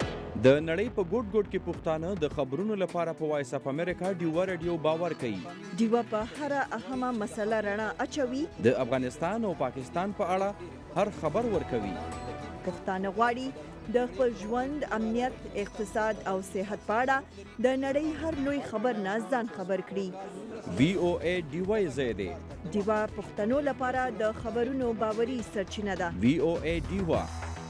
Speaker 6: د نړۍ په ګوټ ګوټ کې پښتانه د خبرونو لپاره په وایس اف امریکا ډیوا رادیو باور کوي.
Speaker 7: ډیوا په هر اهمه مسله رڼا اچوي.
Speaker 6: د افغانستان او پاکستان په اړه هر خبر ورکوي.
Speaker 7: پښتانه غواړي د خپل ژوند، امنیت، اقتصاد او صحت په اړه د نړۍ هر لوی خبر نه ځان خبر کړي.
Speaker 6: VOA ډیوا زیاده
Speaker 7: ډیوا پښتنو لپاره د خبرونو باوري سرچینه ده.
Speaker 6: VOA ډیوا.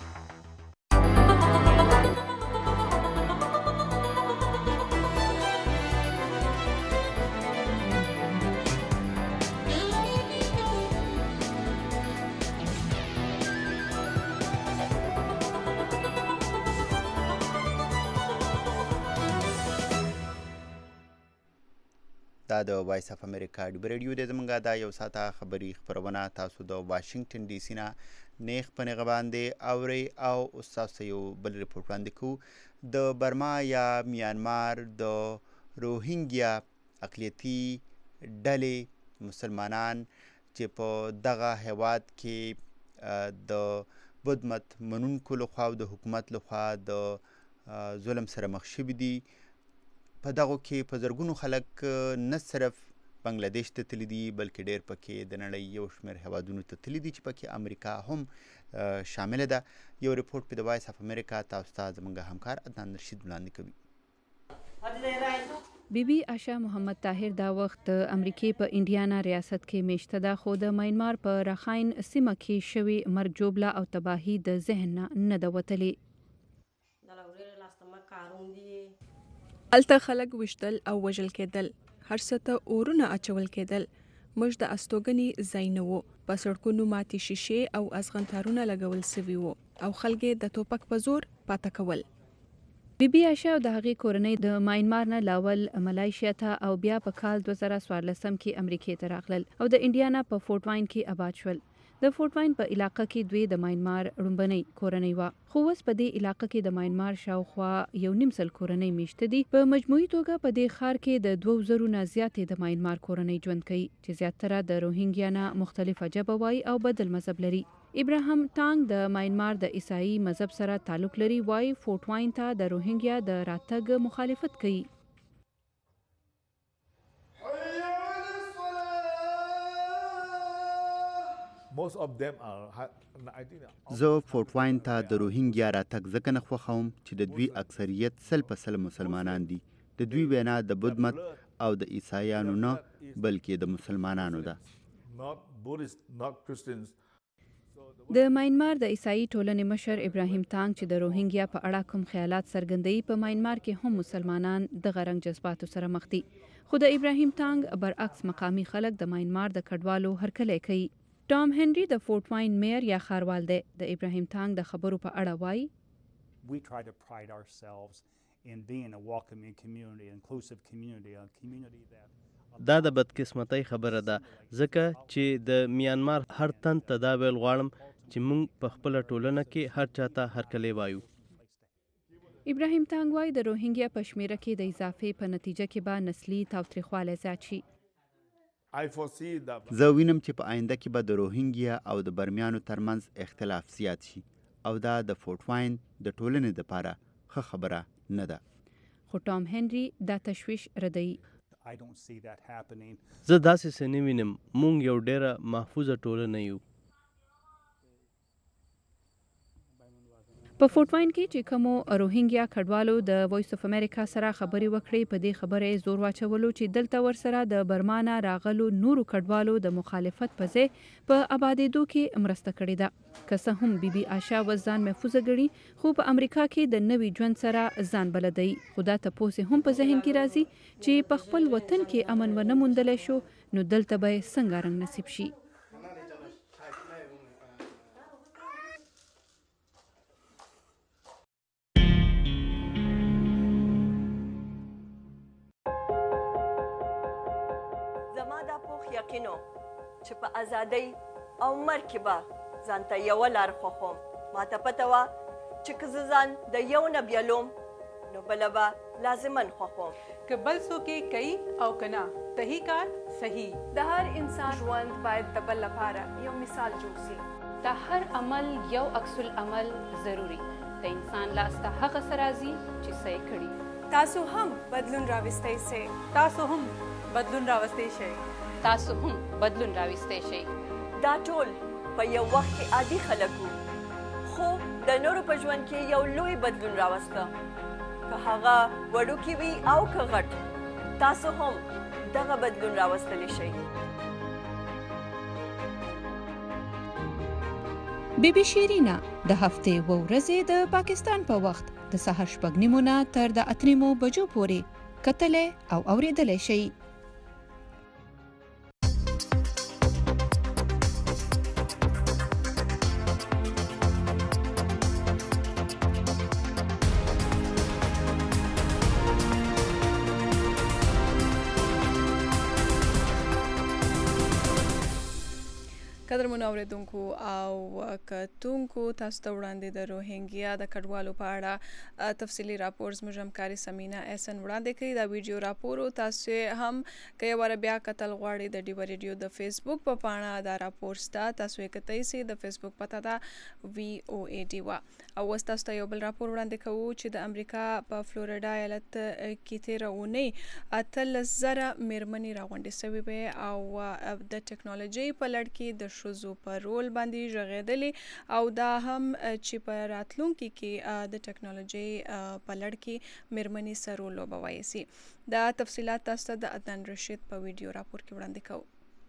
Speaker 2: دا د وایس اف امریکا ډیو رادیو د زمونږه دا یو ساعته خبري خبرونه تاسو د واشنگټن ډي سي نه نیغ په نیغه باندې اورئ او اوس تاسو یو بل ریپورټ وړاندې کوو. د برما یا میانمار د روهینګیا اقلیتي ډلې مسلمانان چې په دغه هیواد کې د بدمت منونکو لخوا او د حکومت لخوا د ظلم سره مخ شوي دي. په دغو کې په زرګونو خلک نه صرف بنګلادیش ته تللی دي بلکې ډېر پکې د نړۍ یو شمېر هیوادونو ته تللی دي چې پکې امریکا هم شامله ده. یو ریپورټ په د وایس اف امریکا تاسو ته زموږ همکار عدنان رشید وړاندې کوي.
Speaker 10: بی بی عاشا محمد طاهر دا وخت د امریکې په انډیانا ریاست کې میشته ده، خو د ماینمار په رخاین سیمه کې شوي مرګ جوړه او تباهي د ذهن نه ده وتلې.
Speaker 1: هلته خلک وشتل او وژل کېدل، هر څه ته اورونه اچول کېدل، موږ د استوګنې ځای نه و، په سړکونو ماتې شیشې او ازغنتارونه لګول سوي وو او خلک د توپک په زور پاته کول.
Speaker 10: بی بی عاشا او د هغې کورنۍ د ماینمار نه لاول ملایشیا ته او بیا په کال 2014 کې امریکې ته راغلل او د انډیانا په فورټ واین کې آباد شول. د فورټ واین په علاقه کې دوی د ماینمار لومبنۍ کورنۍ وه، خو اوس په دې علاقه کې د ماینمار شاوخوا 1.5 کورنۍ میشته دي. په مجموعي توګه په دې ښار کې د 2000 نه زیاتې د ماینمار کورنۍ ژوند کوي چې زیاتره د روهینګیا نه مختلفه ژبه وایي او بدل مذهب لري. ابراهیم ټانګ د ماینمار د عیسائی مذهب سره تعلق لري، وایي فورټ واین ته د روهینګیا د راتګ مخالفت کوي.
Speaker 2: زه فورټ واین ته د روهینګیا راتګ ځکه نه خوښوم چې د دوی اکثریت 100% مسلمانان دي. د دوی وینا د بدمت او د عیسایانو نه بلکې د مسلمانانو ده.
Speaker 10: د ماینمار د عیسائی ټولنې مشر ابراهیم ټانګ چې د روهینګیا په اړه کوم خیالات څرګندوي، په ماینمار کې هم مسلمانان دغه رنګ جذباتو سره مخ دي، خو د ابراهیم ټانګ برعکس مقامی خلک د ماینمار د کډوالو هرکلی کوي. ټام هنري د فورټ واین میر یا ښاروال دی، د ابراهیم ټانګ د خبرو په اړه وایي.
Speaker 3: دا د بدقسمتۍ خبره ده، ځکه چې د میانمار هر تن ته دا ویل غواړم چې موږ په خپله ټولنه کې هر چاته هرکلی وایو.
Speaker 10: ابراهیم ټانګ وایي د روهینګیا په شمیره کې د اضافې په نتیجه کې به نسلي تاوتریخوالی زیات شي.
Speaker 2: زه وینم چې په آینده کې به د روهینګیا او د برمیانو ترمنځ اختلاف زیات شي او دا د فورټ واین د ټولنې دپاره ښه خبره نه ده.
Speaker 10: خو ټام هنري دا تشویش ردوي.
Speaker 3: زه داسې څه نه وینم، موږ یو ډیره محفوظه ټولنه یو.
Speaker 10: په فورټ واین کې چې کومو روهینګیا کډوالو د وایس اف امریکا سره خبرې وکړې، په دې خبره زور واچولو چې دلته ورسره د برما نه راغلو نورو کډوالو د مخالفت په ځای په آبادېدو کې مرسته کړې ده. که څه هم بی بی عاشا اوس ځان محفوظه ګڼي، خو په امریکا کې د نوي ژوند سره ځان بلدوي. خو دا تپوس هم په ذهن کې راځي چې په خپل وطن کې امن ونه موندلی شو، نو دلته به څنګه رنګ نصیب شي.
Speaker 7: یقینو چې په ازادۍ او مرګ کې به ځان ته یوه لار خوښوم. ما ته پته وه چې که زه ځان د یو نه بیلوم نو بله به لازماً خوښوم.
Speaker 1: که بل څوک یې کوي او که نه، صحیح کار صحیح. د هر انسان ژوند باید د بل لپاره یو مثال جوړ شي.
Speaker 10: د هر عمل یو عکس العمل ضروری د انسان لاس ته هغه څه راځي چې څه یې کړي.
Speaker 1: تاسو هم بدلون راوستی سئ.
Speaker 4: تاسو هم بدلون راوستی شئ.
Speaker 10: تاسو هم بدلون راوستی شئ.
Speaker 7: دا ټول په یو وخت کې عادي خلک وو، خو د نورو په ژوند کې یو لوی بدلون راوسته، که هغه وړوکی وي او که غټ. تاسو هم دغه بدلون راوستلی شئ.
Speaker 10: بیبي شیرینا د هفتې و ورځې د پاکستان په وخت د سهار 6:30 نه تر د 8 بجو پورې کتلې او اوریدلې شي.
Speaker 1: قدرمن اوریدونکو او کتونکو، تاسو ته وړاندې د روهینګیا د کډوالو په اړه تفصیلي راپور زموږ همکاري سمینا احسن وړاندې کړي. دا ویډیو راپور تاسو هم که یو واره بیا کتل غواړئ د ډیو ریډیو د فیسبوک په پاڼه دا راپور ستا تاسو یې کتئ سئ. د فیسبوک پته ده VOA ډیوا. او اوس تاسو ته یو بل راپور وړاندې کوو چې د امریکا په فلوریډا ایالت کې تېره اونۍ 18,000 میرمنې راغونډې سوې وې او د ټیکنالوژۍ په لړ کې د ښځو په رول باندې غږېدلې او دا هم چې په راتلونکي کې د ټیکنالوژۍ په لړ کې میرمنې څه رول لوبولی سي. دا تفصیلات تاسو ته د عدنان رشید په ویډیو راپور کې وړاندې کوو.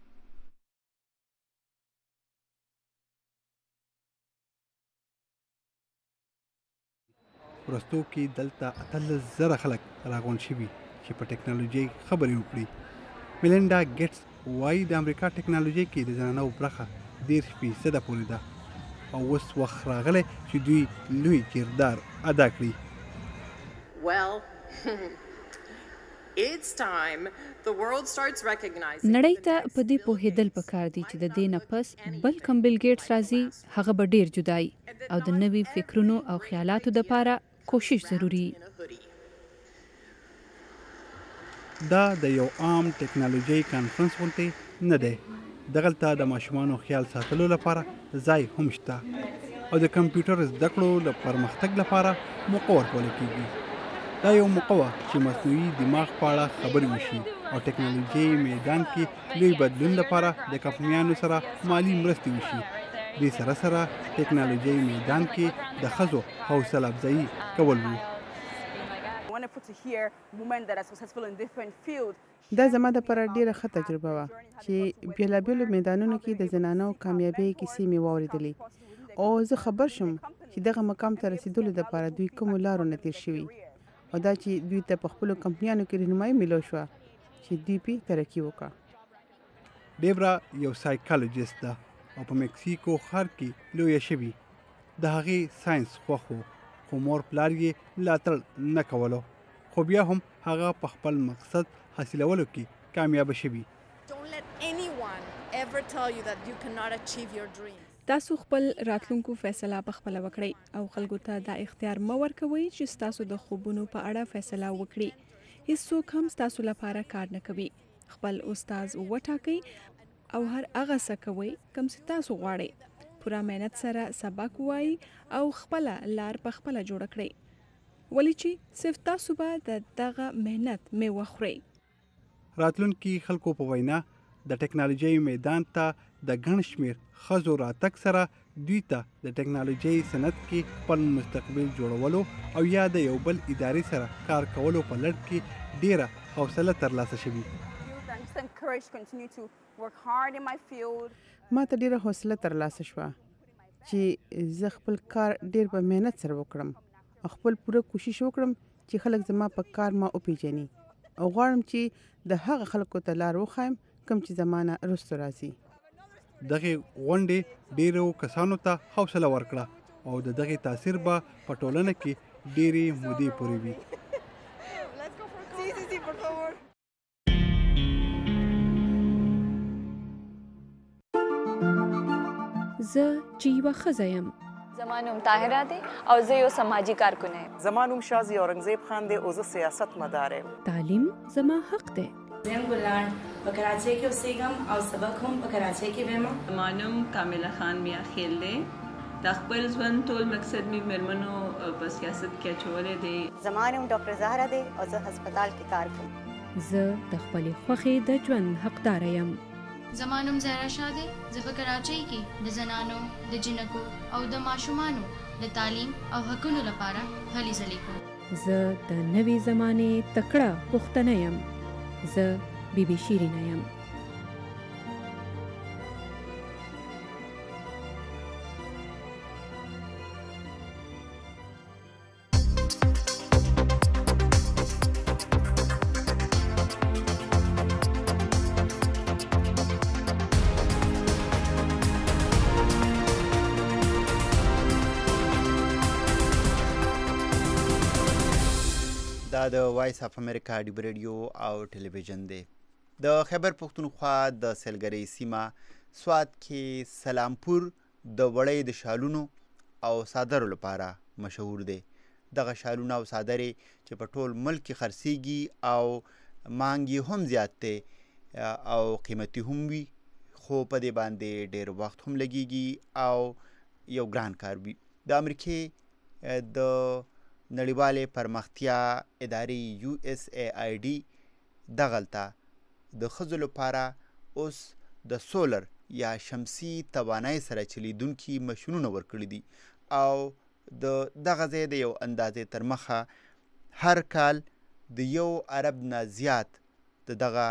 Speaker 5: ورستو کې دلته 18,000 خلک راغونډ شوي چې په ټیکنالوژۍ خبرې وکړي. میلینډا ګیټس وایي د امریکا ټیکنالوژۍ کې د زنانو برخه 10% پورې ده او اوس وخت راغلی چې دوی لوی کردار ادا کړي.
Speaker 10: نړۍ ته په دې پوهېدل پکار دي چې د دې نه پس بل کوم بیل ګیټس راځي هغه به ډیر جدای او د نوي فکرونو او خیالاتو لپاره کوشش ضروري.
Speaker 5: دا د یو عام ټیکنالوژي کانفرنس غونډه نه ده. دغلته د ماشومانو خیال ساتلو لپاره ځای هم شته او د کمپیوټر زده کړو د پرمختګ لپاره موقع ورکول کیږي. دا یو موقع چې مصنوعي دماغ په اړه خبرې وشي او ټیکنالوژي میدان کې لوی بدلون لپاره د کمپنیانو سره مالی مرستې وشي. دې سره سره ټیکنالوژي میدان کې د ښځو حوصله افزایي کول وو.
Speaker 4: دا زما د پر ډیره ښه تجربه وه چې بیلابیلو میدانونو کې د زنانو کامیابۍ کیسې مې واورېدلې او زه خبر شم چې دغه مقام ته رسیدلو لپاره دوی کومو لارو نه تیر شوي او دا چې دوی ته په خپلو کمپنیانو کې رهنمایي میلو شوه چې دوی پې ترقي وکړه.
Speaker 5: ډیبرا یو سایکالوجیست ده او په مکسیکو ښار کې لویه شوې. د هغې ساینس خوښ و خو مور پلار یې ملاتړ نه کولو، خو بیا هم هغه په خپل مقصد حاصلولو کې کامیاب شوي.
Speaker 1: تاسو خپل راتلونکو فیصله په خپل وکړئ او خلکو ته دا اختیار مه ورکوئ چې تاسو د خوبونو په اړه فیصله وکړي. هیڅوک هم تاسو لپاره کار نه کوي. خپل استاد وټاکئ او هر هغه څه کوئ کوم چې تاسو غواړئ. پوره مهنت سره سبق وایي او خپل لار په خپل جوړ کړئ، ولی چې صرف تاسو به د دغه مهنت میوه خورئ.
Speaker 5: راتلونکي خلکو په وینا د ټیکنالوژۍ میدان ته د ګڼ شمېر ښځو راتګ سره دوی ته د ټیکنالوژۍ صنعت کې خپل مستقبل جوړولو او یا د یو بل ادارې سره کار کولو په لړ کې ډیره حوصله ترلاسه شوي.
Speaker 4: ما ته ډیره حوصله ترلاسه شوه چې زه خپل کار ډیر په مهنت سره وکړم او خپل پوره کوشش وکړم چې خلک زما په کار ما وپیژني او غواړم چې د هغه خلکو ته لار وښایم کوم چې زمانه رستو راځي.
Speaker 5: دغه غونډې ډیرو کسانو ته حوصله ورکړه او د دغه تاثیر به په ټولنه کې ډیرې مودې پورې وي.
Speaker 10: زه چې یوه ښځه یم.
Speaker 18: زما نوم طاهره دی او زه یو سماجي کارکونه یم.
Speaker 19: زما نوم شازي اورنګزیب خان دی او زه سیاست مدار یم.
Speaker 10: تعلیم زما حق دی.
Speaker 20: زم ګلان په کراچۍ کې اوسېږم او سبق هم په کراچۍ کې وایم.
Speaker 21: مانم کامله خان میا خیل دی. د خپل ژوند ټول مقصد می مېرمنو په سیاست کې اچولی دی.
Speaker 22: زما نوم ډاکټر زهرا دی او زه هسپتال کې کار کوم.
Speaker 10: زه د خپلې خوښې د ژوند حقدار یم.
Speaker 23: زما نوم زهرا شاه دی. زه په کراچۍ کې د زنانو د جنکو او د ماشومانو د تعلیم او حقونو لپاره هلې ځلې کوم.
Speaker 10: زه د نوې زمانې تکړه پښتنه یم. زه بیبي شیرینه یم.
Speaker 2: دا د وایس اف امریکا ډیب ریډیو او ټلویزیون دی. د خیبر پښتونخوا د سیلګرۍ سیمه سوات کې سلامپور د وړۍ د شالونو او صادرو لپاره مشهور دی. دغه شالونه او صادرې چې په ټول ملک کې خرڅیږي او مانګ یې هم زیات دی او قیمتي هم وي، خو په دې باندې ډېر وخت هم لګیږي او یو ګران کار وي. د امریکې د نړیوالې پرمختیا ادارې USAID دغلته د ښځو لپاره اوس د سولر یا شمسي توانایي سره چلیدونکي ماشینونه ورکړي دي او د دغه ځای د یو اندازې تر مخه هر کال د 1 ارب نه زیات د دغه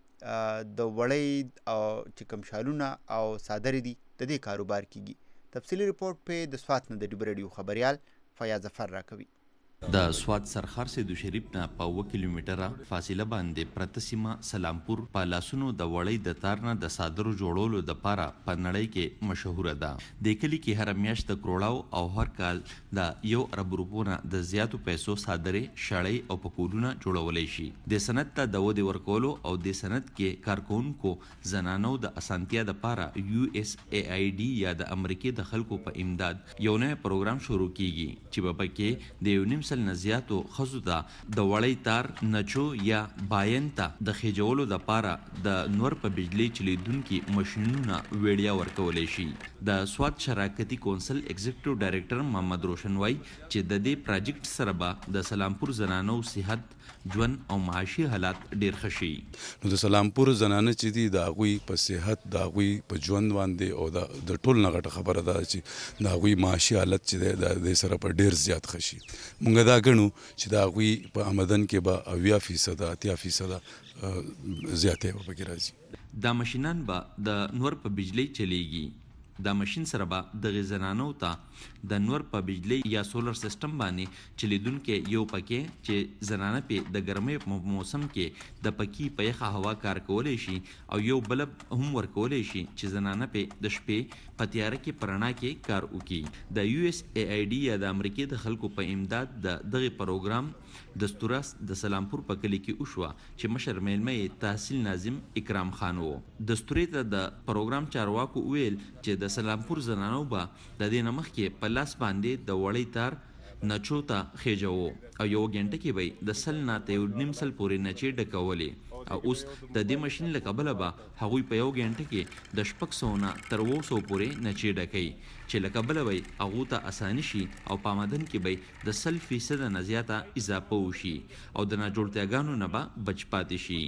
Speaker 2: د وړۍ او چې کوم شالونه او صادرې دي د دې کاروبار کیږي. تفصیلي رپورټ په د سوات نه د ډیب ریډیو خبریال فیاض ظفر راکوي.
Speaker 8: د سوات سرخار سیدو شریف نه په 1 کیلومتره فاصله باندې پرته سیمه سلامپور په لاسونو د وړۍ د تار نه د صادرو جوړولو دپاره په نړۍ کې مشهوره ده. د کلي کې هره میاشت د کروړاو او هر کال د 1 ارب روپو نه د زیاتو پیسو صادرې، شړۍ او پکولونه جوړولی شي. د صنعت ته د ودې ورکولو او د صنعت کې کارکوونکو زنانو د اسانتیا دپاره USAID یا د امریکې د خلکو په امداد یو نوی پروګرام شروع کیږي چې په پکې د 1.5 سل نه زیاتو ښځو ته د وړۍ تار، نچو یا باین ته د خېجولو دپاره د نور په بجلۍ چلیدونکي ماشینونه ویډیا ورکولی شي. د سوات شراکتي کونسل ایگزیکټیو ډایرکټر محمد روشن وایي چې د دې پراجیکټ سره به د سلامپور زنانو صحت، ژوند او معاشي حالات ډیر ښه شي.
Speaker 9: نو د سلامپور زنانه چې دي د هغوی په صحت، د هغوی په ژوند باندې او د ټول نه غټه خبره ده چې د هغوی معاشي حالت چې دی د دې سره په ډیر زیات ښه شي. موږ دا ګڼو چې د هغوی په آمدن کې به 80% 80% زیاتې به پکې راځي.
Speaker 8: دا ماشینان به د نور په بجلۍ چلیږي. دا ماشین سره به دغې زنانو ته د نور په بجلۍ یا سولر سیسټم باندې چلیدونکی یو پکې چې زنانه پې د ګرمۍ په موسم کې د پکې په یخه هوا کار کولی شي او یو بلب هم ورکولی شي چې زنانه پې د شپې په تیاره کې په رڼا کې کار وکړي. د USAID یا د امریکې د خلکو په امداد د دغې پروګرام دستوره د سلامپور په کلي کې وشوه چې مشر میلمه یې تحصیل ناظم اکرام خان و. دستورې ته د پروګرام چارواکو ویل چې د سلامپور زنانو به د دې نه مخکې په لاس باندې د وړۍ تار نچو ته خېجوو او یو غنټه کې به د سل نه ته 1.5 سل پورې نچې ډکولې او اوس د دې ماشین له کبله به هغوی په یو غنټه کې د 600 نه تر 200 پورې نچې ډکوي چې له کبله به هغو ته اساني شي او په آمدن کې به د 100% نه زیاته اضافه وشي او د ناجوړتیاګانو نه به بچ پاتې شي.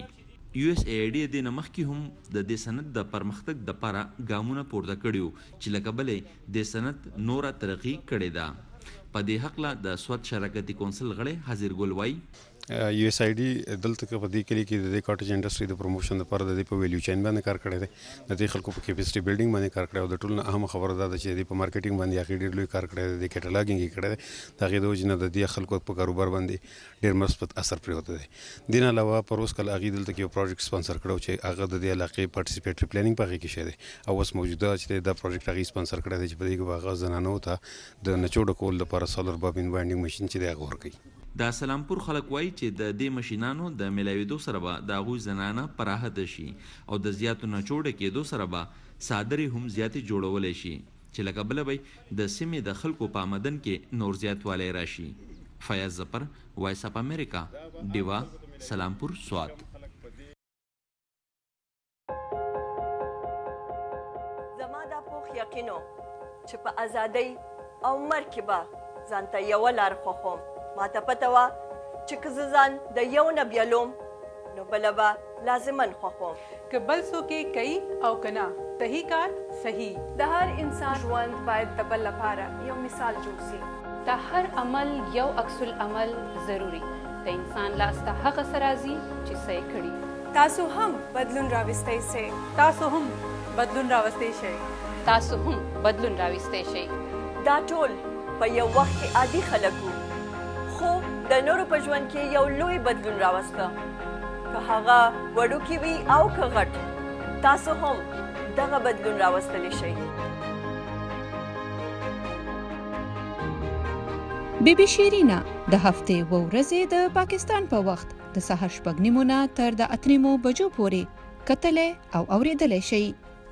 Speaker 8: USAID د نه مخکې هم د دې صنعت د پرمختګ دپاره ګامونه پورته کړي چې له کبله د صنعت نوره ترقي کړې ده. په دې هکله د سوات شراکتي کونسل غړی حاضر ګل وایي
Speaker 12: USAID دلته په دې کلی کې د کاټیج انډستری د پروموشن لپاره د په ویلیو چین باندې کار کړی دی. د دې خلکو په کیپاسټي بیلډینګ باندې کار کړی او د ټولو نه اهم خبره دا ده چې په مارکیټینګ باندې هغې ډېر لوی کار کړی دی، د کیټالاګینګ یې کړی دی. د هغې د وجې نه د دې خلکو په کاروبار باندې ډېر مثبت اثر پرېوتی دی. دې نه علاوه پروس کله هغې دلته کې یو پروجیکټ سپانسر کړی چې هغه د دې علاقې پارټیسپیټري پلانینګ په هغې کې شوی دی او اوس موجوده چې دا پروجیکټ هغې سپانسر کړی دی چې په دې کې به هغه زنانو ته د نچو ډکولو لپاره سولر بابین باینډینګ ماشین چې دی هغه ورکوي.
Speaker 8: د سلامپور خلک وایي چې د دې ماشینانو د ملاویدو سره به د هغوی زنانه پراخته شي او د زیاتو نچوړه کېدو سره به صادرې هم زیاتې جوړولی شي چې له کبله به د سیمې د خلکو په آمدن کې نور زیاتوالی راشي. فیاض ظفر، وایس اف امریکا، ډیوا، سلامپور، سوات.
Speaker 7: یقین و چې په ازادۍ او مرګ کې به ځان ته یوه لار خوښوم. ماته پته وه چې که زه ځان د یو نه بیلوم نو بله به لازمن خوښوم.
Speaker 11: که بل څوک یې کوي او که نه صحیح کار صحیح.
Speaker 1: د هر انسان ژوند باید د بل لپاره یو مثال جوړ سي.
Speaker 10: د هر عمل یو عکس العمل ضروری. د انسان لاس ته هغه څه راځي چې څه یې کړي.
Speaker 1: تاسو هم بدلون راوستی سئ.
Speaker 11: تاسو هم بدلون راوستی شئ.
Speaker 10: تاسو هم بدلون راوستی شئ.
Speaker 7: دا ټول په یو وخت کې عادي خلک وو، خو د نورو په ژوند کې یو لوی بدلون راوسته. که هغه وړوکی وي او که غټ، تاسو هم دغه بدلون راوستلی شئ.
Speaker 10: بیبي شیرینا د هفتې و ورځې د پاکستان په وخت د سهار 6:30 نه تر د 8 بجو پورې کتلې او اوریدلې شي.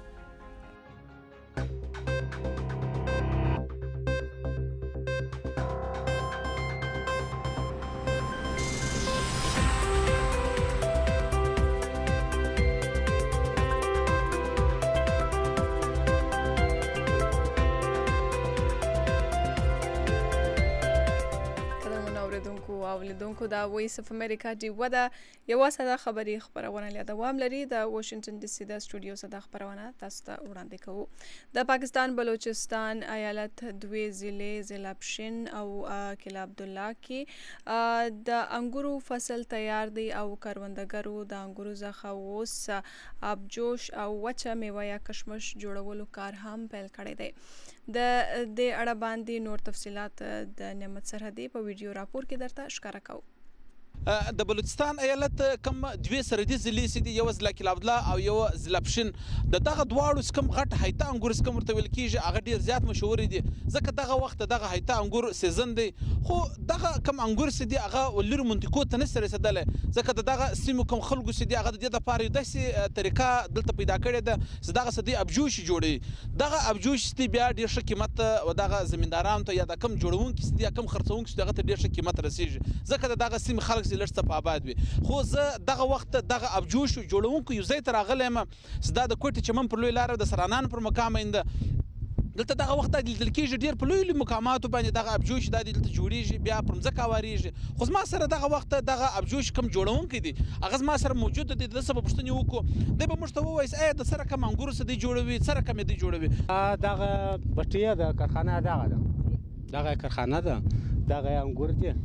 Speaker 1: اوریدونکو دا وایس اف امریکا ډیوه ده یوه ساده خبري خبرونه لا دوام لري د واشنگټن ډي سي د سټوډیو ساده خبرونه تاسو ته وړاندې کوو. د پاکستان بلوچستان ایالت دوی ضلع ضلعپشن او کلا عبدالله کې د انګورو فصل تیار دی او کروندګرو د انګورو څخه اوس ابجوش او وچه میوه یا کشمش جوړولو کار هم پیل کړی دی. د اړه باندې نور تفصيلات د نعمت سرحدي په ویډیو راپور کې درته ښکاره کوو.
Speaker 13: د بلوچستان ایالت کم دوی سرحدي ضلع سي دي، یو ضلع کلا عبدالله او یو ضلع پشن. د دغه دواړو کم غټ هایته انګور کم ورته ویل کیږي، هغه ډیر زیات مشهور دي ځکه دغه وخت دغه هایته انګور سیزن دی. خو دغه کم انګور سي دي هغه لري منطقو ته نه رسیدل ځکه دغه سیمو کم خلکو سي دي هغه د دې لپاره یو داسې طریقه دلته پیدا کړې ده چې دغه سدي ابجوش جوړي. دغه ابجوش سي بیا ډیر ښه قیمت او دغه زمیندارانو ته یا د کم جوړونکو سي کم خرڅونکو سي دغه ته ډیر ښه قیمت رسیږي ځکه دغه سیم خلک لږ څه په آباد وي. خو زه دغه وخت دغه ابجوش جوړونکو یو ځای ته راغلی یم چې دا د کوټې چمن پر لوی لاره د سرانان پر مقام اینده دلته دغه وخت لیدل کېږي ډېر په لوی مقاماتو باندې دغه ابجوش دا دلته جوړیږي بیا پر مځکه هوارېږي. خو زما سره دغه وخت دغه ابجوش کم جوړونکی دي هغه زما سره موجود دي. د څه به پوښتنې وکړو دی به موږ ته ووایي ایا د سره کم انګورو څه دی جوړوي څه رقم یې دی جوړوي.
Speaker 15: دغه بټیه د کارخانه دغه ده دغه کارخانه ده دغه انګور دي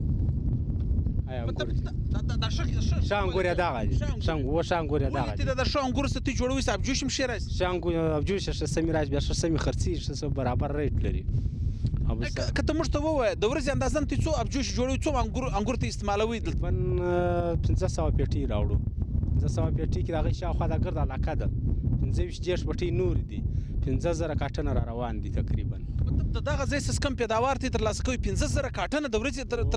Speaker 13: دا
Speaker 15: شانګور دغه دي شانګور دغه
Speaker 13: دي د شانګور څه تی جوړوي چې ابجوش هم شیراز
Speaker 15: شانګور ابجوش څه سمي راځي بیا څه سمي خرڅي څه برابر ریټ لري.
Speaker 13: که ته موږ ته ووایې د ورځې اندازه ته څو ابجوش جوړوي څو انګور ته استعمالوي دلته؟
Speaker 15: 1500 پیټي راوړو 1500 پیټي کې دغه شاوخوا د ګرد علاقه ده 15 پیټي نور دي 15000 کاټنه را روان دي تقریبا.
Speaker 13: دغه ځای څه کم پیداوار ته ترلاسه کوي 15000 کاټنه د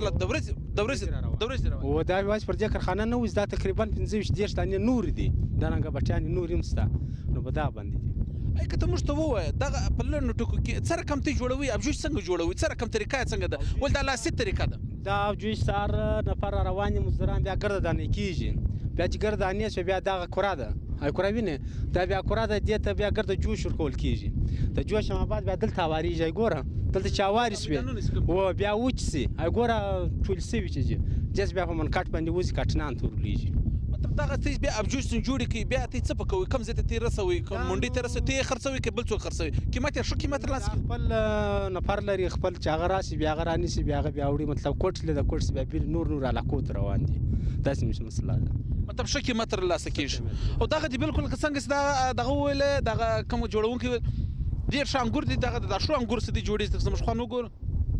Speaker 13: ورځې
Speaker 15: او دا واس پر دې کارخانه نه وځ دا تقریبا 15 دانې نور دي دا رنګ بټیان نور هم ستا نو په دا باندې دي.
Speaker 13: که ته موږ ته ووایې دغه په لنډو ټکو کې څه رقم ته جوړوي ابجوش څنګه جوړوي څه رقم طریقه څنګه ده ول دا لاسي طریقه ده؟
Speaker 15: دا ابجوش سار نفر روان مزدوران بیا ګرد دانې کیږي بیا چې ګرد دانې شو بیا دغه کورا ده هاي کورا وینه دا بیا کورا ده دې ته بیا ګرد جوش ورکول کیږي د جوش ما بعد بیا دلته واریږي ګوره دلته چاواري سوي او بیا وچسي هاي ګوره ټول سوي چې جس بیا په من کټ باندې وځي کټنان تورلیږي.
Speaker 13: مطلب دغه څه بیا ابجوش جوړ کی بیا ته څه پکوي کم زته تی رسوي کوم منډي ته رسوي تی خرڅوي کې بل څه خرڅوي قیمت شو قیمت لاس
Speaker 15: خپل نفر لري خپل چاغه راسي بیا غراني سي بیا وړي مطلب کوټ له کوټ بیا نور علاقو ته روان دي داسې مش مسله ده
Speaker 13: مطلب شو قیمت لاس کېږي او دغه دی بالکل څنګه دغه ویل دغه کوم جوړونکي ډیر شانګور دي دغه د شو انګور سدي جوړي څه مش خوانو ګور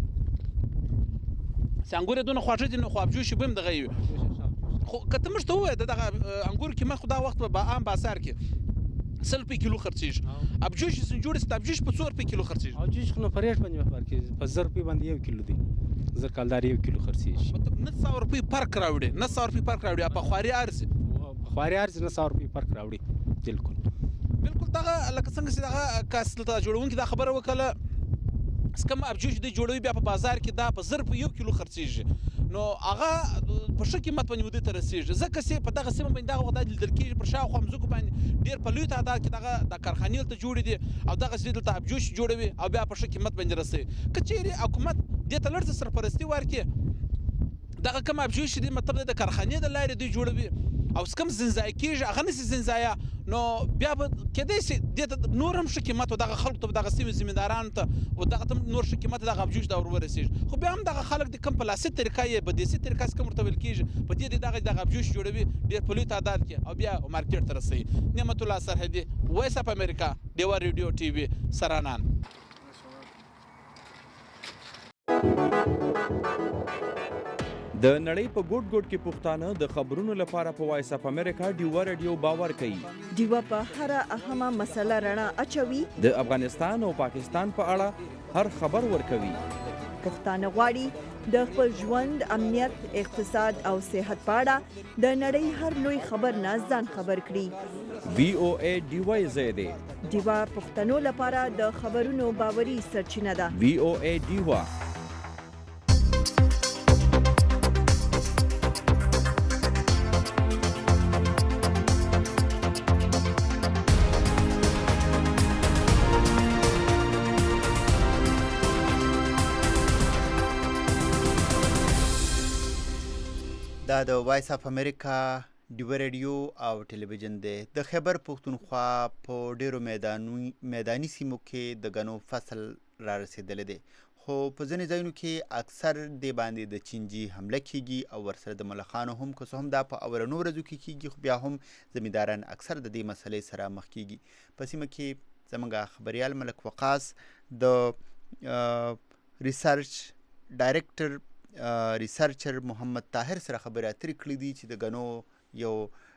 Speaker 13: څنګه دونه خواږه دي نو خو ابجوش بهم دغه خو کته مشته وای دغه انګور کې ما خدا وخت په عام بازار کې 100 کیلو خرڅیږي ابجوش جوړ است ابجوش په 100 کیلو خرڅیږي
Speaker 15: ابجوش خو نه پرېټ باندې فرق کې په 1000 روپۍ باندې 1 کیلو دی زر کالدار 1 کیلو خرڅیږي
Speaker 13: مطلب 900 روپۍ فرق راوړي 900 روپۍ فرق راوړي په خواري ارزي 900 روپۍ فرق راوړي بالکل دغه لکه څنګه چې دغه کاسلته جوړونکي دا خبره وکړه سکم ابجوش دی جوړوي بیا په بازار کې دا په 1000 په 1 کیلو خرڅیږي نو هغه په ښه قیمت باندې ودې ته رسېږي. ځکه چې په دغه سیمه باندې دغه وخت لیدل کېږي پر شاوخوا مځکو باندې ډېر په لوی تعداد کې دغه د کارخانې دلته جوړې دي او دغه څه دلته ابجوش جوړوي او بیا په ښه قیمت باندې رسوي. که چیرې حکومت دې ته لږ څه سرپرستي ورکړي، دغه کوم ابجوش دي مطلب د کارخانې د لارې دوی جوړوي او کوم زنځای کېږي هغه نسي زنځایه، نو بیا به کېدای شي دې ته نور هم ښه قیمت و دغه خلکو ته دغه سیمې زمیندارانو ته و دغه ته نور ښه قیمت دغه ابجوش ته ور ورسېږي. خو بیا هم دغه خلک د کوم په لاسي طریقه یې په دیسي طریقه څه کوم ورته ویل کېږي په دې دغه ابجوش جوړوي ډېر په لوی تعداد کې او بیا مارکیټ ته رسوي. نعمت الله سرحدي، وایس اف امریکا، ډیوا ریډیو ټي وي، سرانان.
Speaker 6: د نړۍ په ګوټ ګوټ کې پښتانه د خبرونو لپاره په وایس اف امریکا ډیوا ریډیو باور کوي.
Speaker 7: ډیوا په هر اهمه مسله رڼا اچوي.
Speaker 6: د افغانستان او پاکستان په اړه هر خبر ورکوي.
Speaker 7: پښتانه غواړي د خپل ژوند، امنیت، اقتصاد او صحت په اړه د نړۍ هر لوی خبر نه ځان خبر کړي.
Speaker 6: VOA ډیوا زیاده
Speaker 7: ډیوا پښتنو لپاره د خبرونو باوري سرچینه ده.
Speaker 6: VOA ډیوا.
Speaker 2: دا د وایس اف امریکا ډیوا ریډیو او ټلویزیون دی. د خیبر پښتونخوا په ډیرو میداني سیمو کې د غنو فصل را رسیدلی دی، خو په ځینې ځایونو کې اکثر دې باندې د چینجي حمله کیږي او ورسره د ملخانو هم که څه هم دا په اولنو ورځو کې کیږي، خو بیا هم زمینداران اکثر د دې مسلې سره مخ کیږي. په سیمه کې زموږ خبریال ملک وقاص د ریسرچ ډایرکټر ریسرچر محمد طاهر سره خبرې اترې کړې دي چې د غنو یو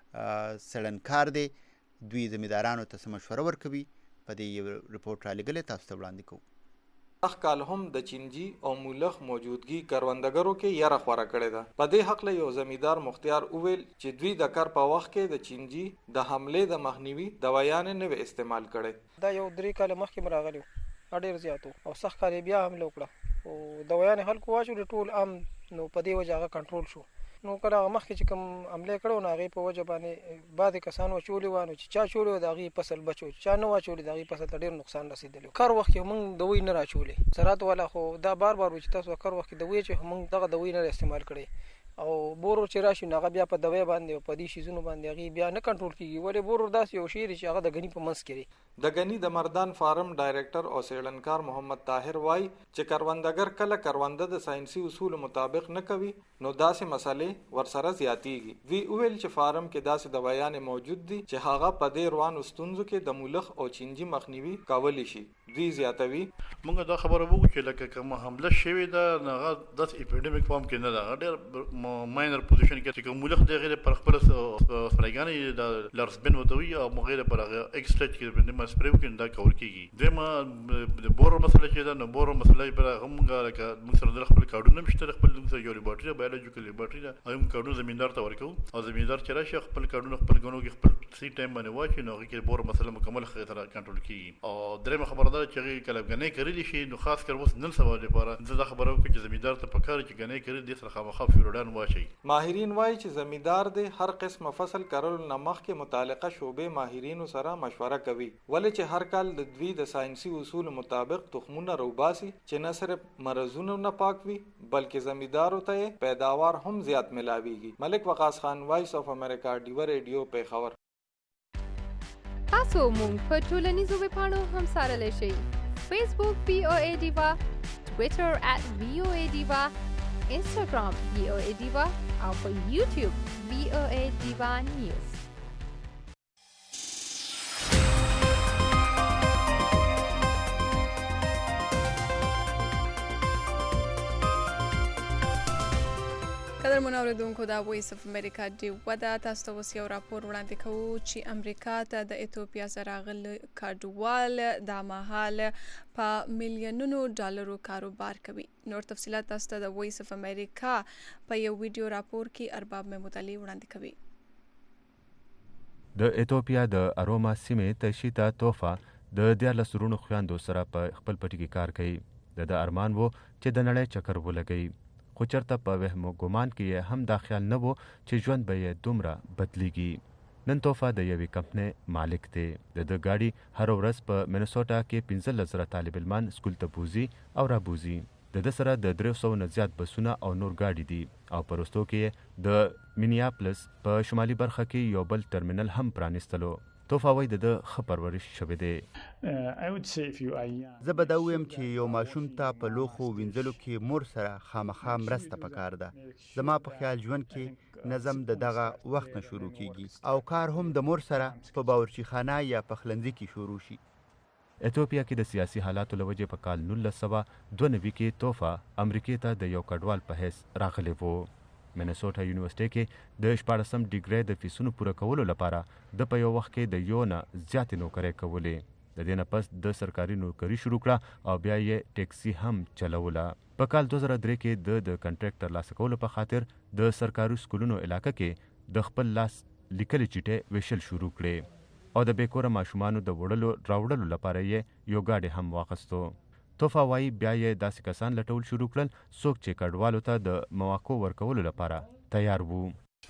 Speaker 2: سړنکار دی، دوی زمیندارانو ته څه مشوره ورکوي. په دې یو رپورټ رالیږلی، تاسو ته وړاندې کوو.
Speaker 14: اخ کال هم د چینجی او مولخ موجودګي کروندګرو کې یره خوره کړې ده. په دې حق له یو زمیندار مختیار اوویل چې دوی د کار په وخت کې د چینجی د حمله د مخنیوي دوايان نه استعمال کړي.
Speaker 16: دا یو 3 کال مخکې مراغلی ډېر زیاتو او سخت کال بیا حمله وکړه او دوايان خلکو واچو ټول عام نو په دې وجه هغه کنټرول شو. نو کله مخکې چې کوم عمله کړو نو هغه په وجه باندې بعض کسانو چولې وانه چې چا چولې د هغه فصل بچو، چا نه واچولې د هغه فصل ته ډېر نقصان رسیدلی. کار وخت موږ دوی نه راچولې زراعت والا خو دا بار چې تاسو کار وخت دوی چې موږ دغه دوی نه استعمال کړي او بورو چې راشي نو هغه بیا په دوی باندې او په دې شیزونو باندې هغه بیا نه کنټرول کیږي. ولې بورو داس یو شی چې هغه د غنی په منځ کې
Speaker 14: د غنی د مردان فارم ډایرکټر او سیړنکار محمد طاهر وای چې کروندګر کله کرونده د ساينسي اصول مطابق نه کوي نو داسې مسالې ورسره زیاتیږي. وی ویل چې فارم کې داسې دوايان موجود دي چې هغه په دې روان ستونزو کې د مولخ او چینجی مخنیوي کولی شي. دوی زیاتوي
Speaker 17: موږ دا خبره وکړو چې لکه کوم حمله شوې ده هغه د اپیډمیک فارم کې نه ده، ډېر ماینر پوزیشن کې چې کوم مولخ د غیر پر خپل سپریګانې د لارسبن وتوي او مغیر پر هغه ایکستریټ کې د سپریو کې دا کور کیږي. دمه د بورو مسله چې دا نو بورو مسله پر هم لکه موږ سره د خپل کارډونه مشته خپل یو لیبارټری بایولوژیکل لیبارټری دا هم کارډونه زمیندار ته ورکو او زمیندار چې راشي خپل کارډونه خپل غنو کې خپل سی ټایم باندې واچي نو کې بورو مسله مکمل خطر کنټرول کیږي. او درېمه خبره ده چې کله غنې کړی شي نو خاص کر اوس نن سبا لپاره زه خبرو کوم چې زمیندار ته پکاره چې غنې کړی د سره خامخا فیروډان واچي.
Speaker 14: ماهرین وایي چې زمیندار د هر قسمه فصل کارول نه مخکې متعلقه شعبې ماهرینو سره مشوره کوي، ولې چې هر کال د دوی د ساينسي اصول مطابق تخمونه روباسي چې نه صرف مرزونه نه پاک وي بلکې زمیندارو ته پیداوار هم زیات ملاويږي. ملک وقاص خان، وایس اف امریکا، ډیوا ریډیو، پیښور.
Speaker 24: تاسو مونږ په ټولنیزو ویبپاڼو هم سره لشي. فیسبوک VOA ډیوا، ټوئیټر @VOA ډیوا، انستګرام VOA ډیوا او په یوټیوب VOA ډیوا نیوز.
Speaker 1: قدرمن اوریدونکو، دا وایس اف امریکا ډیوا ده. تاسو ته اوس یو راپور وړاندې کوو چې امریکا ته د ایتوپیا سره راغلي کډوال دا مهال په میلیونونو ډالرو کاروبار کوي. نور تفصیلات تاسو ته د وایس اف امریکا په یو ویډیو راپور کې ارباب مطالعه وړاندې کوي.
Speaker 25: د ایتوپیا د اروما سیمې تشیتا توفا د 14 سرونو خويندو سره په خپل پټي کې کار کوي. د ارمان وو چې د نړۍ چکر ولګي، خو چرته په وهم و ګمان کې هم دا خیال نه و چې ژوند به یې دومره بدلیږي. نن توفه د یوې کمپنۍ مالک دی. د ده ګاډي هر ورځ په مینیسوټا کې 15,000 طالب علمان سکول ته بوزي او رابوزي. د ده سره د 300 نه زیات بسونه او نور ګاډي دي او په وروستو کې د مینیاپلس په شمالي برخه کې یو بل ټرمینل هم پرانیستلو. توفه وایي د ده ښه پرورش شوی دی.
Speaker 2: زه به دا ووایم چې یو ماشوم ته په لوښو وینځلو کې مور سره خامخا مرسته پکار ده. زما په خیال ژوند کې نظم د دغه وخت نه شروع کیږي او کار هم د مور سره په باورچی خانه یا پخلنځي کې شروع شي.
Speaker 25: ایتوپیا کې د سیاسي حالاتو له وجې په کال 1992 کې توفه امریکې ته د یو کډوال په حیث راغلی و. مینیسوټا یونیورسټۍ کې د 14 ډیګرۍ د فیسونو پوره کولو لپاره د په یو وخت کې د یو نه زیاتې نوکرۍ کولې. د دې نه پس د سرکاري نوکري شروع کړه او بیا یې ټیکسي هم چلوله. په کال 2003 کې د کنټریکټ ترلاسه کولو په خاطر د سرکاري سکولونو علاقه کې د خپل لاس لیکلې چیټې ویشل شروع کړې او د بیکوره ماشومانو د وړلو راوړلو لپاره یې یو ګاډی هم واخیستو. توفه وایي بیا یې داسې کسان لټول شروع کړل څوک چې کډوالو ته د مواقعو ورکولو لپاره تیار وو.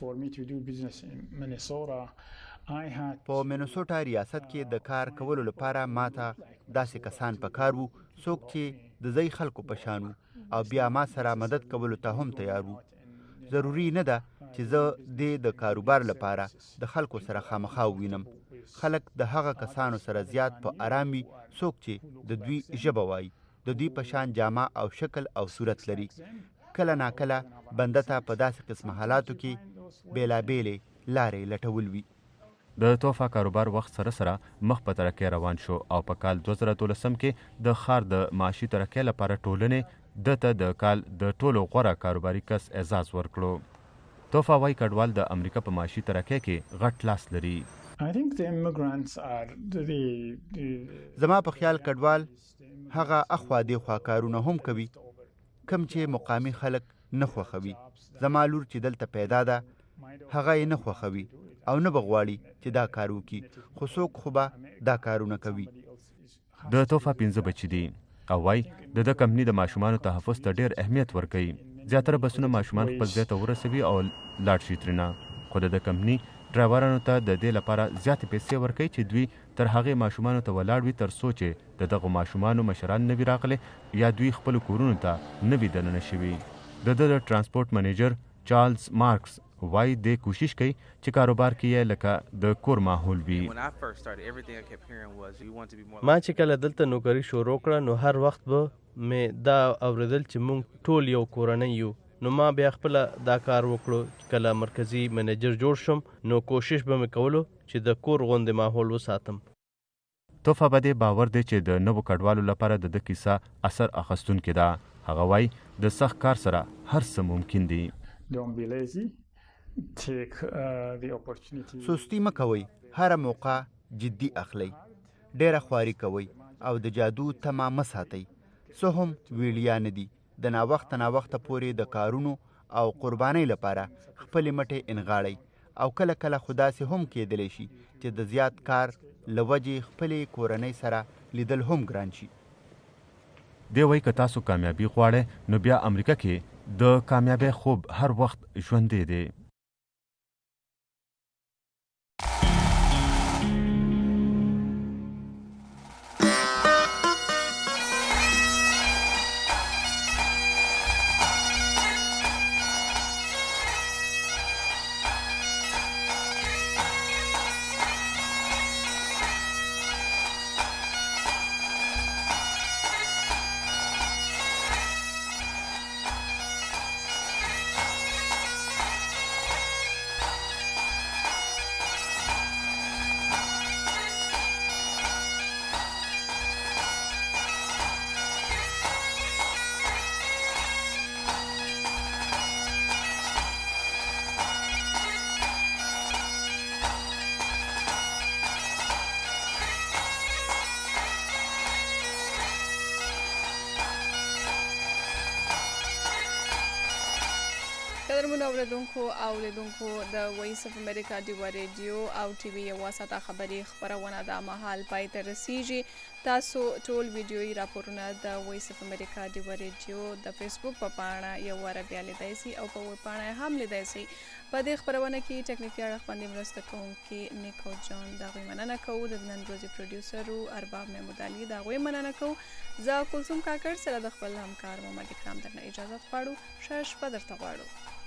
Speaker 2: په مینیسوټا ریاست کې د کار کولو لپاره ماته داسې کسان په کار وو څوک چې د ځای خلکو په شان وو او بیا ما سره مدد کولو ته هم تیار وو. ضروري نه ده چې زه د کاروبار لپاره د خلکو سره خامخا ووینم. خلک د هغه کسانو سره زیات په آرام وي څوک چې د دوی ژبه وایي، د دوی په شان جامه او شکل او صورت لري. کله ناکله بنده ته په داسې قسمه حالاتو کې بیلابیلې لارې لټول وي.
Speaker 25: د توفه کاروبار وخت سره سره مخ په ترقۍ روان شو او په کال 2013 کې د ښار د معاشي ترقۍ لپاره ټولنې دته د کال د ټولو غوره کاروباري کس اعزاز ورکړو. توفه وایي کډوال د امریکا په معاشي ترقۍ کې غټ لاس لري.
Speaker 2: زما په خیال کډوال هغه اخوا دیخوا کارونه هم کوي کم چې مقامی خلک نه خوښوي. زما لور چې دلته پیدا ده هغه یې نه خوښوي او نه به غواړي چې دا کار وکړي، خو څوک خو به دا کارونه کوي.
Speaker 25: د توفه 5 بچي دي او وایي د کمپنۍ د ماشومانو تحفظ ته ډېر اهمیت ورکوي. زیاتره بسونه ماشومان خپل ځای ته ورسوي او لاړ شي ترېنه، خو د کمپنۍ ډرایورانو ته د دې لپاره زیاتې پیسې ورکوي چې دوی تر هغې ماشومانو ته ولاړ وي تر څو چې د دغو ماشومانو مشران نه وي راغلي یا دوی خپلو کورونو ته نه وي دننه شوي. د ټرانسپورټ منیجر چارلز مارکس وایي د کوشش کوي چې کاروبار کې یې لکه د کور ماحول وي.
Speaker 3: ما چې کله دلته نوکري شروع کړه نو هر وخت به مې دا اورېدل چې موږ ټول یو کورنۍ یو. نو ما بیا خپل دا کار وکړو. کله مرکزی منیجر جوړ شم نو کوشش به مې کولو چې د کور غوندې ماحول وساتم.
Speaker 25: توفه به دې باور دی چې د نوو کډوالو لپاره د ده کیسه اثر اخیستونکې ده. هغه وایي د سخت کار سره هر څه ممکن دي.
Speaker 2: سستی مه کوئ، هره موقع جدي اخلئ، ډیره خواري کوئ او د جادو تمه مه ساتئ. څه هم ویړیا نه دي. د ناوخته پورې د کارونو او قربانۍ لپاره خپلې مټې انغاړئ او کله کله خو داسې هم کیدلی شي چې د زیات کار له وجې خپلې کورنۍ سره لیدل هم ګران شي.
Speaker 25: دی وایي که تاسو کامیابي غواړئ نو بیا امریکا کې د کامیابۍ خوب هر وخت ژوندی دی.
Speaker 1: قدرمنو اوریدونکو او لیدونکو د وایس اف امریکا ډیوا ریډیو او ټي وي یوه ساعته خبري خبرونه د مهال پای ته رسیږي. تاسو ټول ویډیويي راپورونه د وایس اف امریکا ډیو ریډیو د فیسبوک په پاڼه یو واره بیا لیدای شئ او په ویب پاڼه هم لیدای شئ. په دې خبرونه کې ټکنیکي اړخ باندې مرسته کوونکي نیکو جان د هغوی مننه کوو. د نن ورځې پروډیوسر ارباب محمود علي د هغوی مننه کوو. زه کلثوم کاکړ سره د خپل همکار محمد اکرام درنه اجازه غواړو. ښه شپه درته غواړو.